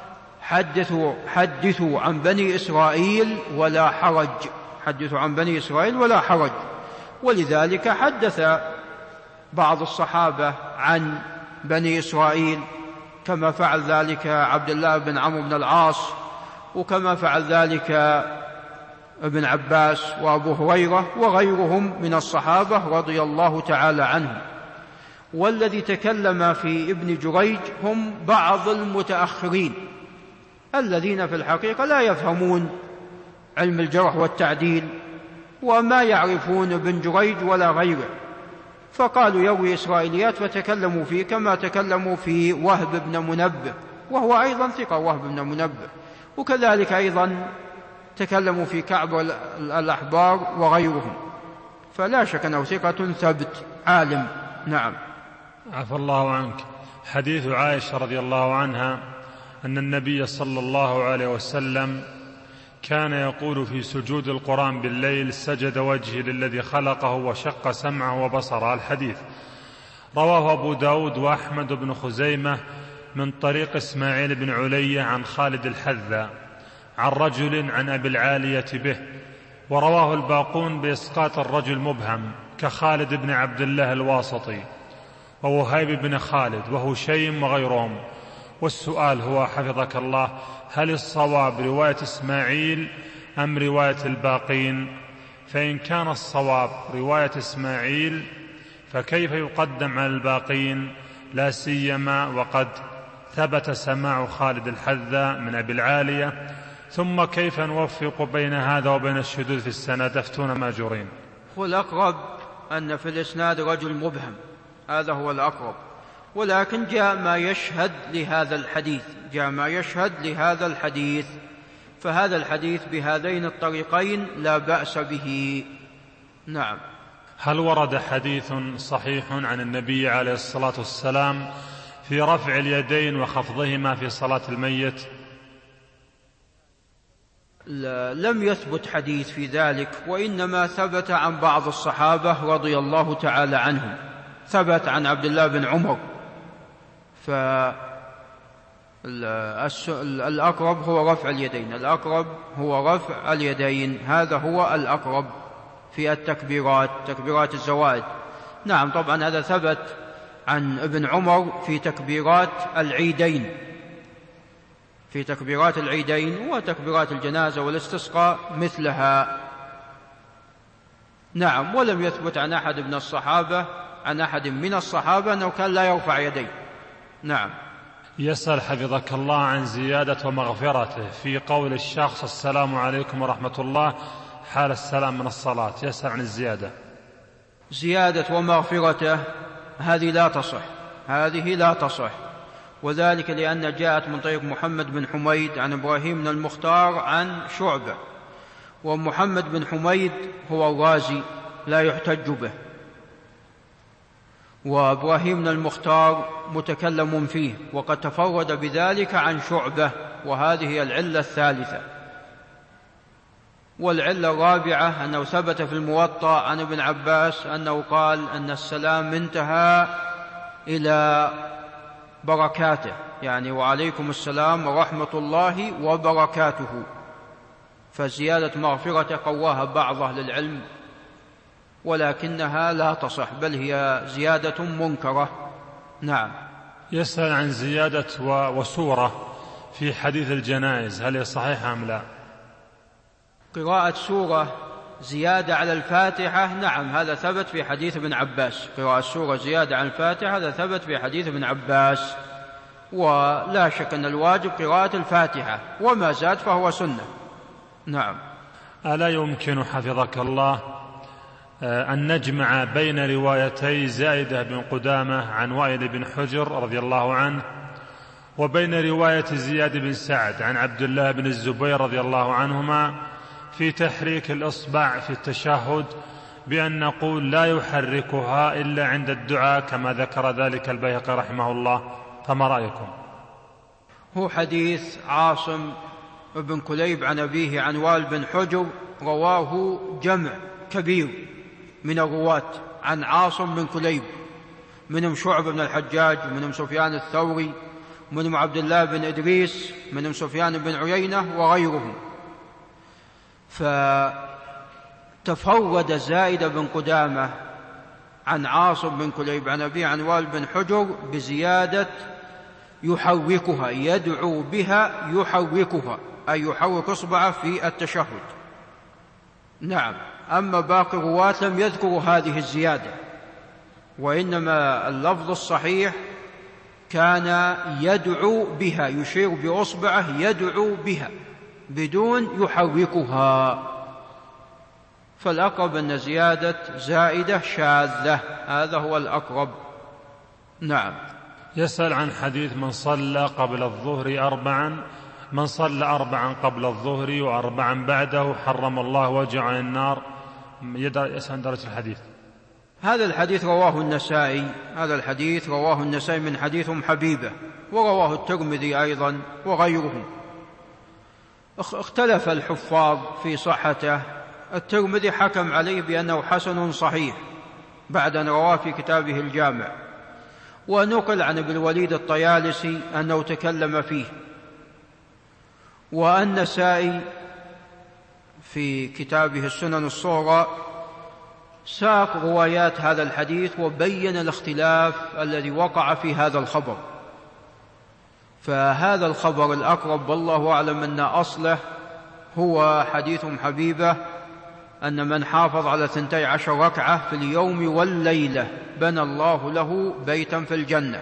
Speaker 2: حدثوا عن بني إسرائيل ولا حرج، حدثوا عن بني إسرائيل ولا حرج. ولذلك حدث بعض الصحابة عن بني إسرائيل، كما فعل ذلك عبد الله بن عمرو بن العاص، وكما فعل ذلك ابن عباس وأبو هريرة وغيرهم من الصحابة رضي الله تعالى عنهم. والذي تكلم في ابن جريج هم بعض المتأخرين الذين في الحقيقة لا يفهمون علم الجرح والتعديل وما يعرفون ابن جريج ولا غيره، فقالوا يروي إسرائيليات فتكلموا فيه، كما تكلموا في وهب بن منبه وهو أيضا ثقة، وهب بن منبه، وكذلك أيضا تكلموا في كعب الأحبار وغيرهم، فلا شك أنه ثقة ثبت عالم. نعم.
Speaker 1: عفى الله عنك. حديث عائشة رضي الله عنها أن النبي صلى الله عليه وسلم كان يقول في سجود القرآن بالليل: سجد وجهي للذي خلقه وشق سمعه وبصره. الحديث رواه أبو داود وأحمد بن خزيمة من طريق إسماعيل بن علي عن خالد الحذا عن رجل عن أبي العالية به، ورواه الباقون بإسقاط الرجل مبهم كخالد بن عبد الله الواسطي ووهيب بن خالد وهشيم وغيرهم. والسؤال هو حفظك الله: هل الصواب رواية إسماعيل أم رواية الباقين؟ فإن كان الصواب رواية إسماعيل فكيف يقدم على الباقين، لا سيما وقد ثبت سماع خالد الحذا من أبي العالية؟ ثم كيف نوفق بين هذا وبين الشذوذ في السند؟ أفتونا ماجورين.
Speaker 2: هو الأقرب أن في الإسناد رجل مبهم، هذا هو الأقرب، ولكن جاء ما يشهد لهذا الحديث، فهذا الحديث بهذين الطريقين لا بأس به. نعم.
Speaker 1: هل ورد حديث صحيح عن النبي عليه الصلاة والسلام في رفع اليدين وخفضهما في صلاة الميت؟
Speaker 2: لم يثبت حديث في ذلك، وإنما ثبت عن بعض الصحابة رضي الله تعالى عنهم. ثبت عن عبد الله بن عمر، فالأقرب هو رفع اليدين، هذا هو الأقرب في التكبيرات، تكبيرات الزوائد. نعم، طبعا هذا ثبت عن ابن عمر في تكبيرات العيدين وتكبيرات الجنازة والاستسقاء مثلها. نعم. ولم يثبت عن أحد من الصحابة أنه كان لا يرفع يديه. نعم.
Speaker 1: يسأل حفظك الله عن زيادة ومغفرته في قول الشخص: السلام عليكم ورحمة الله، حال السلام من الصلاة. يسأل عن
Speaker 2: زيادة ومغفرته، هذه لا تصح، وذلك لأن جاءت من طريق محمد بن حميد عن إبراهيم بن المختار عن شعبة، ومحمد بن حميد هو الرازي لا يحتج به، وإبراهيم بن المختار متكلم فيه، وقد تفرد بذلك عن شعبة، وهذه هي العلة الثالثة. والعلة الرابعة أنه ثبت في الموطأ عن ابن عباس أنه قال أن السلام انتهى إلى بركاته، يعني وعليكم السلام ورحمة الله وبركاته. فزيادة مغفرة قواها بعض أهل العلم، ولكنها لا تصح، بل هي زيادة منكرة. نعم.
Speaker 1: يسأل عن زيادة وسورة في حديث الجنائز، هل هي صحيحة أم لا؟
Speaker 2: قراءة سورة زيادة على الفاتحة، نعم، هذا ثبت في حديث ابن عباس. قراءة سورة زيادة على الفاتحة هذا ثبت في حديث ابن عباس، ولا شك أن الواجب قراءة الفاتحة، وما زاد فهو سنة. نعم.
Speaker 1: ألا يمكن حفظك الله أن نجمع بين روايتي زائدة بن قدامة عن وائل بن حجر رضي الله عنه وبين رواية زياد بن سعد عن عبد الله بن الزبير رضي الله عنهما في تحريك الإصبع في التشهد، بأن نقول لا يحركها إلا عند الدعاء كما ذكر ذلك البيهقي رحمه الله؟ فما رأيكم؟
Speaker 2: هو حديث عاصم بن كليب عن أبيه عن وائل بن حجر رواه جمع كبير من الرواة عن عاصم بن كليب، منهم شعبة بن الحجاج، ومنهم سفيان الثوري، ومنهم عبد الله بن إدريس، منهم سفيان بن عيينة وغيرهم. فتفرد زائد بن قدامة عن عاصم بن كليب عن أبيه عن وائل بن حجر بزيادة يحركها، يدعو بها يحركها، أي يحرك إصبعه في التشهد. نعم. أما باقي الرواة لم يذكروا هذه الزيادة، وإنما اللفظ الصحيح كان يدعو بها، يشير بإصبعه يدعو بها بدون يحركها. فالأقرب أن زيادة زائدة شاذة، هذا هو الأقرب. نعم.
Speaker 1: يسأل عن حديث من صلى أربعا قبل الظهر وأربعا بعده حرم الله وجهه عن النار. يسأل عن درجة الحديث.
Speaker 2: هذا الحديث رواه النسائي من حديث حبيبة، ورواه الترمذي أيضا وغيرهم. اختلف الحفاظ في صحته. الترمذي حكم عليه بأنه حسن صحيح بعد أن رواه في كتابه الجامع، ونقل عن ابن الوليد الطيالسي أنه تكلم فيه. والنسائي في كتابه السنن الصغرى ساق روايات هذا الحديث وبين الاختلاف الذي وقع في هذا الخبر. فهذا الخبر الأقرب والله أعلم أن أصله هو حديث حبيبة أن من حافظ على 12 ركعة في اليوم والليلة بنى الله له بيتا في الجنة.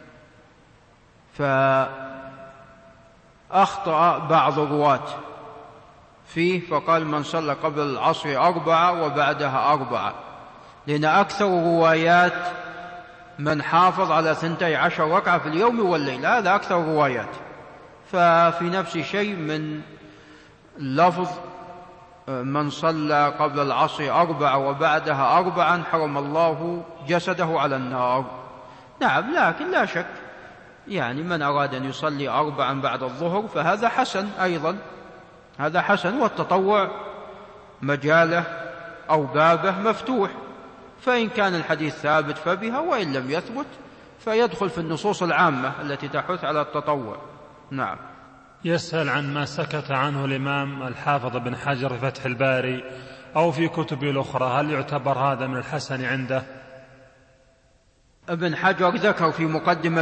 Speaker 2: فأخطأ بعض الرواة فيه فقال من صلى قبل العصر 4 وبعدها 4، لأن أكثر الروايات من حافظ على 12 ركعة في اليوم والليلة، هذا أكثر الروايات. ففي نفس شيء من لفظ من صلى قبل العصر 4 وبعدها 4 حرم الله جسده على النار. نعم، لكن لا شك يعني من أراد أن يصلي 4 بعد الظهر فهذا حسن أيضا، هذا حسن، والتطوع مجاله أو بابه مفتوح، فإن كان الحديث ثابت فبها، وإن لم يثبت فيدخل في النصوص العامة التي تحث على التطوع. نعم.
Speaker 1: يسأل عن ما سكت عنه الإمام الحافظ بن حجر في فتح الباري أو في كتبه الأخرى، هل يعتبر هذا من الحسن عنده؟
Speaker 2: ابن حجر ذكر في مقدمة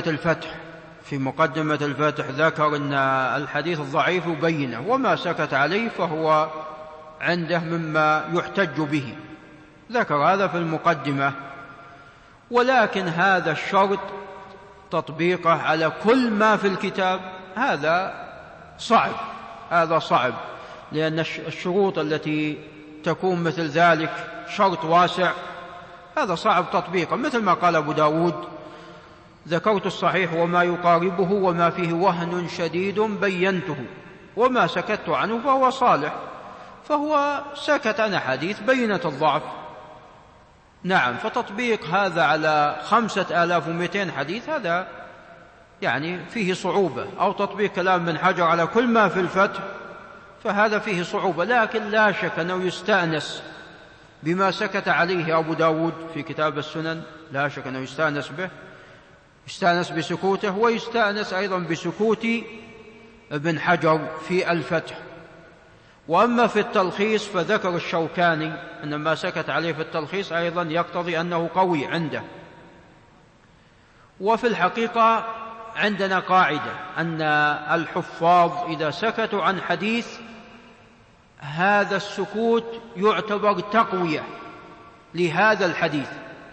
Speaker 2: الفتح ذكر أن الحديث الضعيف بينه، وما سكت عليه فهو عنده مما يحتج به، ذكر هذا في المقدمة. ولكن هذا الشرط تطبيقه على كل ما في الكتاب هذا صعب، لأن الشروط التي تكون مثل ذلك شرط واسع، هذا صعب تطبيقه. مثل ما قال أبو داود: ذكرت الصحيح وما يقاربه وما فيه وهن شديد بينته، وما سكت عنه فهو صالح. فهو سكت عن حديث بينة الضعف. نعم، فتطبيق هذا على 5200 حديث هذا يعني فيه صعوبة، أو تطبيق كلام ابن حجر على كل ما في الفتح فهذا فيه صعوبة. لكن لا شك أنه يستأنس بما سكت عليه أبو داود في كتاب السنن، لا شك أنه يستأنس به، يستأنس بسكوته، ويستأنس أيضا بسكوت ابن حجر في الفتح. وأما في التلخيص فذكر الشوكاني أن ما سكت عليه في التلخيص أيضا يقتضي أنه قوي عنده. وفي الحقيقة عندنا قاعدة أن الحفاظ إذا سكتوا عن حديث هذا السكوت يعتبر تقوية لهذا الحديث،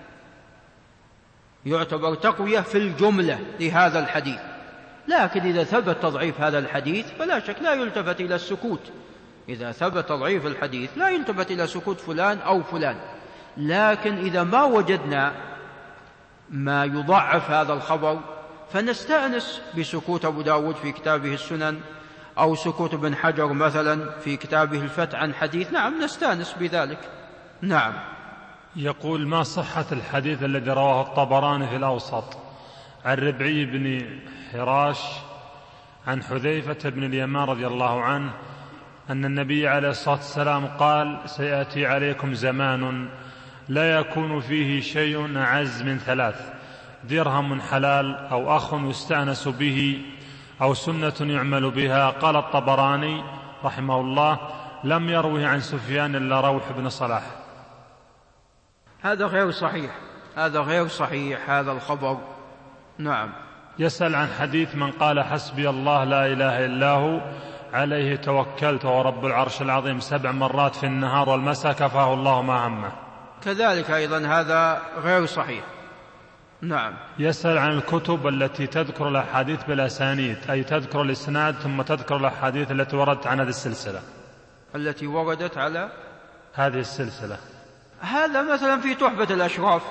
Speaker 2: يعتبر تقوية في الجملة لهذا الحديث. لكن إذا ثبت تضعيف هذا الحديث فلا شك لا يلتفت إلى السكوت، إذا ثبت تضعيف الحديث لا يلتفت إلى سكوت فلان أو فلان. لكن إذا ما وجدنا ما يضعف هذا الخبر فنستأنس بسكوت أبو داود في كتابه السنن، أو سكوت ابن حجر مثلا في كتابه الفتح عن حديث، نعم نستأنس بذلك. نعم.
Speaker 1: يقول: ما صحة الحديث الذي رواه الطبراني في الأوسط عن ربعي بن حراش عن حذيفة بن اليمان رضي الله عنه أن النبي عليه الصلاة والسلام قال: سيأتي عليكم زمان لا يكون فيه شيء أعز من 3: درهم حلال، أو أخ يستأنس به، أو سنة يعمل بها. قال الطبراني رحمه الله: لم يروه عن سفيان إلا روح بن صلاح.
Speaker 2: هذا غير صحيح هذا الخبر. نعم.
Speaker 1: يسأل عن حديث: من قال حسبي الله لا إله إلا هو عليه توكلت ورب العرش العظيم 7 مرات في النهار والمساء كفاه الله ما همه.
Speaker 2: كذلك أيضا هذا غير صحيح. نعم.
Speaker 1: يسأل عن الكتب التي تذكر الأحاديث بالأسانيد، أي تذكر الإسناد ثم تذكر الأحاديث التي وردت عن هذه السلسلة،
Speaker 2: التي وردت على
Speaker 1: هذه السلسلة.
Speaker 2: هذا مثلا في تحفة الأشراف،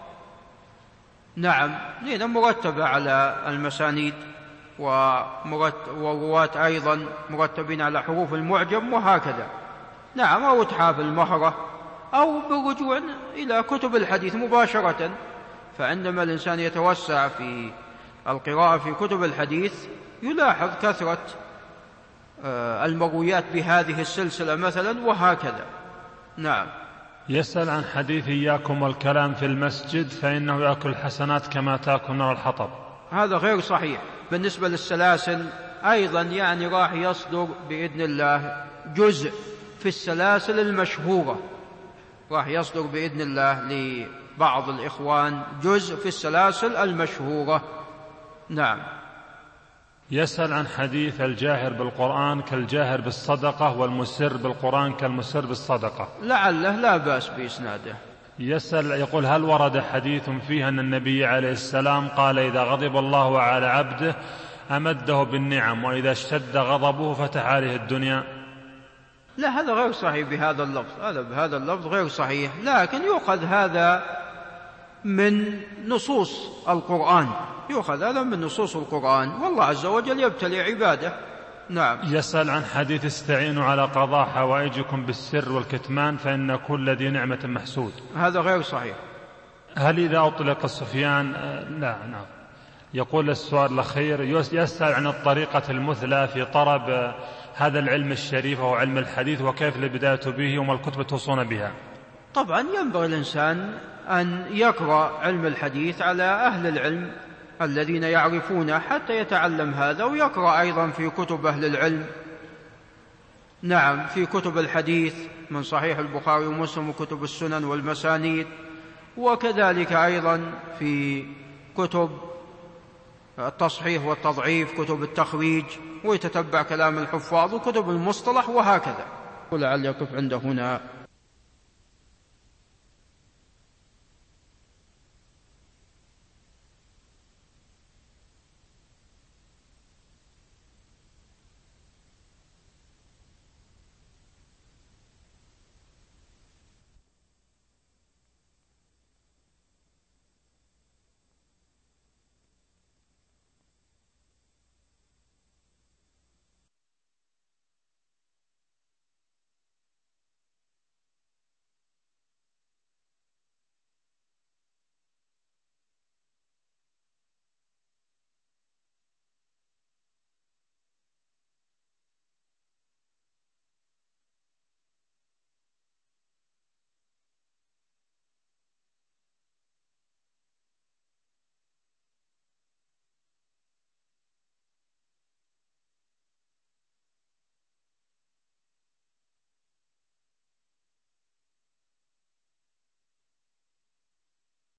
Speaker 2: نعم، لأنها مرتبة على المسانيد، ورواة أيضا مرتبين على حروف المعجم وهكذا. نعم. أو إتحاف المهرة، أو بالرجوع إلى كتب الحديث مباشرة. فعندما الإنسان يتوسع في القراءة في كتب الحديث يلاحظ كثرة المرويات بهذه السلسلة مثلا وهكذا. نعم.
Speaker 1: يسأل عن حديث: إياكم والكلام في المسجد فإنه يأكل الحسنات كما تأكل نار الحطب.
Speaker 2: هذا غير صحيح. بالنسبة للسلاسل أيضا يعني راح يصدر بإذن الله جزء في السلاسل المشهورة. راح يصدر بإذن الله لبعض الإخوان جزء في السلاسل المشهورة. نعم.
Speaker 1: يسأل عن حديث الجاهر بالقرآن كالجاهر بالصدقة والمسر بالقرآن كالمسر بالصدقة،
Speaker 2: لعله لا بأس بإسناده.
Speaker 1: يسأل يقول: هل ورد حديث فيه أن النبي عليه السلام قال: إذا غضب الله على عبده أمده بالنعم، وإذا اشتد غضبه فتح عليه الدنيا؟
Speaker 2: لا، هذا غير صحيح بهذا اللفظ، هذا بهذا اللفظ غير صحيح، لكن يؤخذ هذا من نصوص القرآن، يؤخذ هذا من نصوص القرآن، والله عز وجل يبتلي عباده. نعم.
Speaker 1: يسأل عن حديث: استعينوا على قضاء حوائجكم بالسر والكتمان فإن كل ذي نعمة محسود.
Speaker 2: هذا غير صحيح.
Speaker 1: هل إذا أطلق السفيان؟ لا. نعم. يقول السؤال الأخير، يسأل عن الطريقة المثلى في طلب هذا العلم الشريف وهو علم الحديث، وكيف البداية به وما الكتب توصون بها؟
Speaker 2: طبعا ينبغي الإنسان أن يقرأ علم الحديث على أهل العلم الذين يعرفونه حتى يتعلم هذا، ويقرأ أيضا في كتب أهل العلم. نعم، في كتب الحديث من صحيح البخاري ومسلم وكتب السنن والمسانيد، وكذلك أيضا في كتب التصحيح والتضعيف، كتب التخريج، ويتتبع كلام الحفاظ وكتب المصطلح وهكذا. ولعل يقف عند هنا.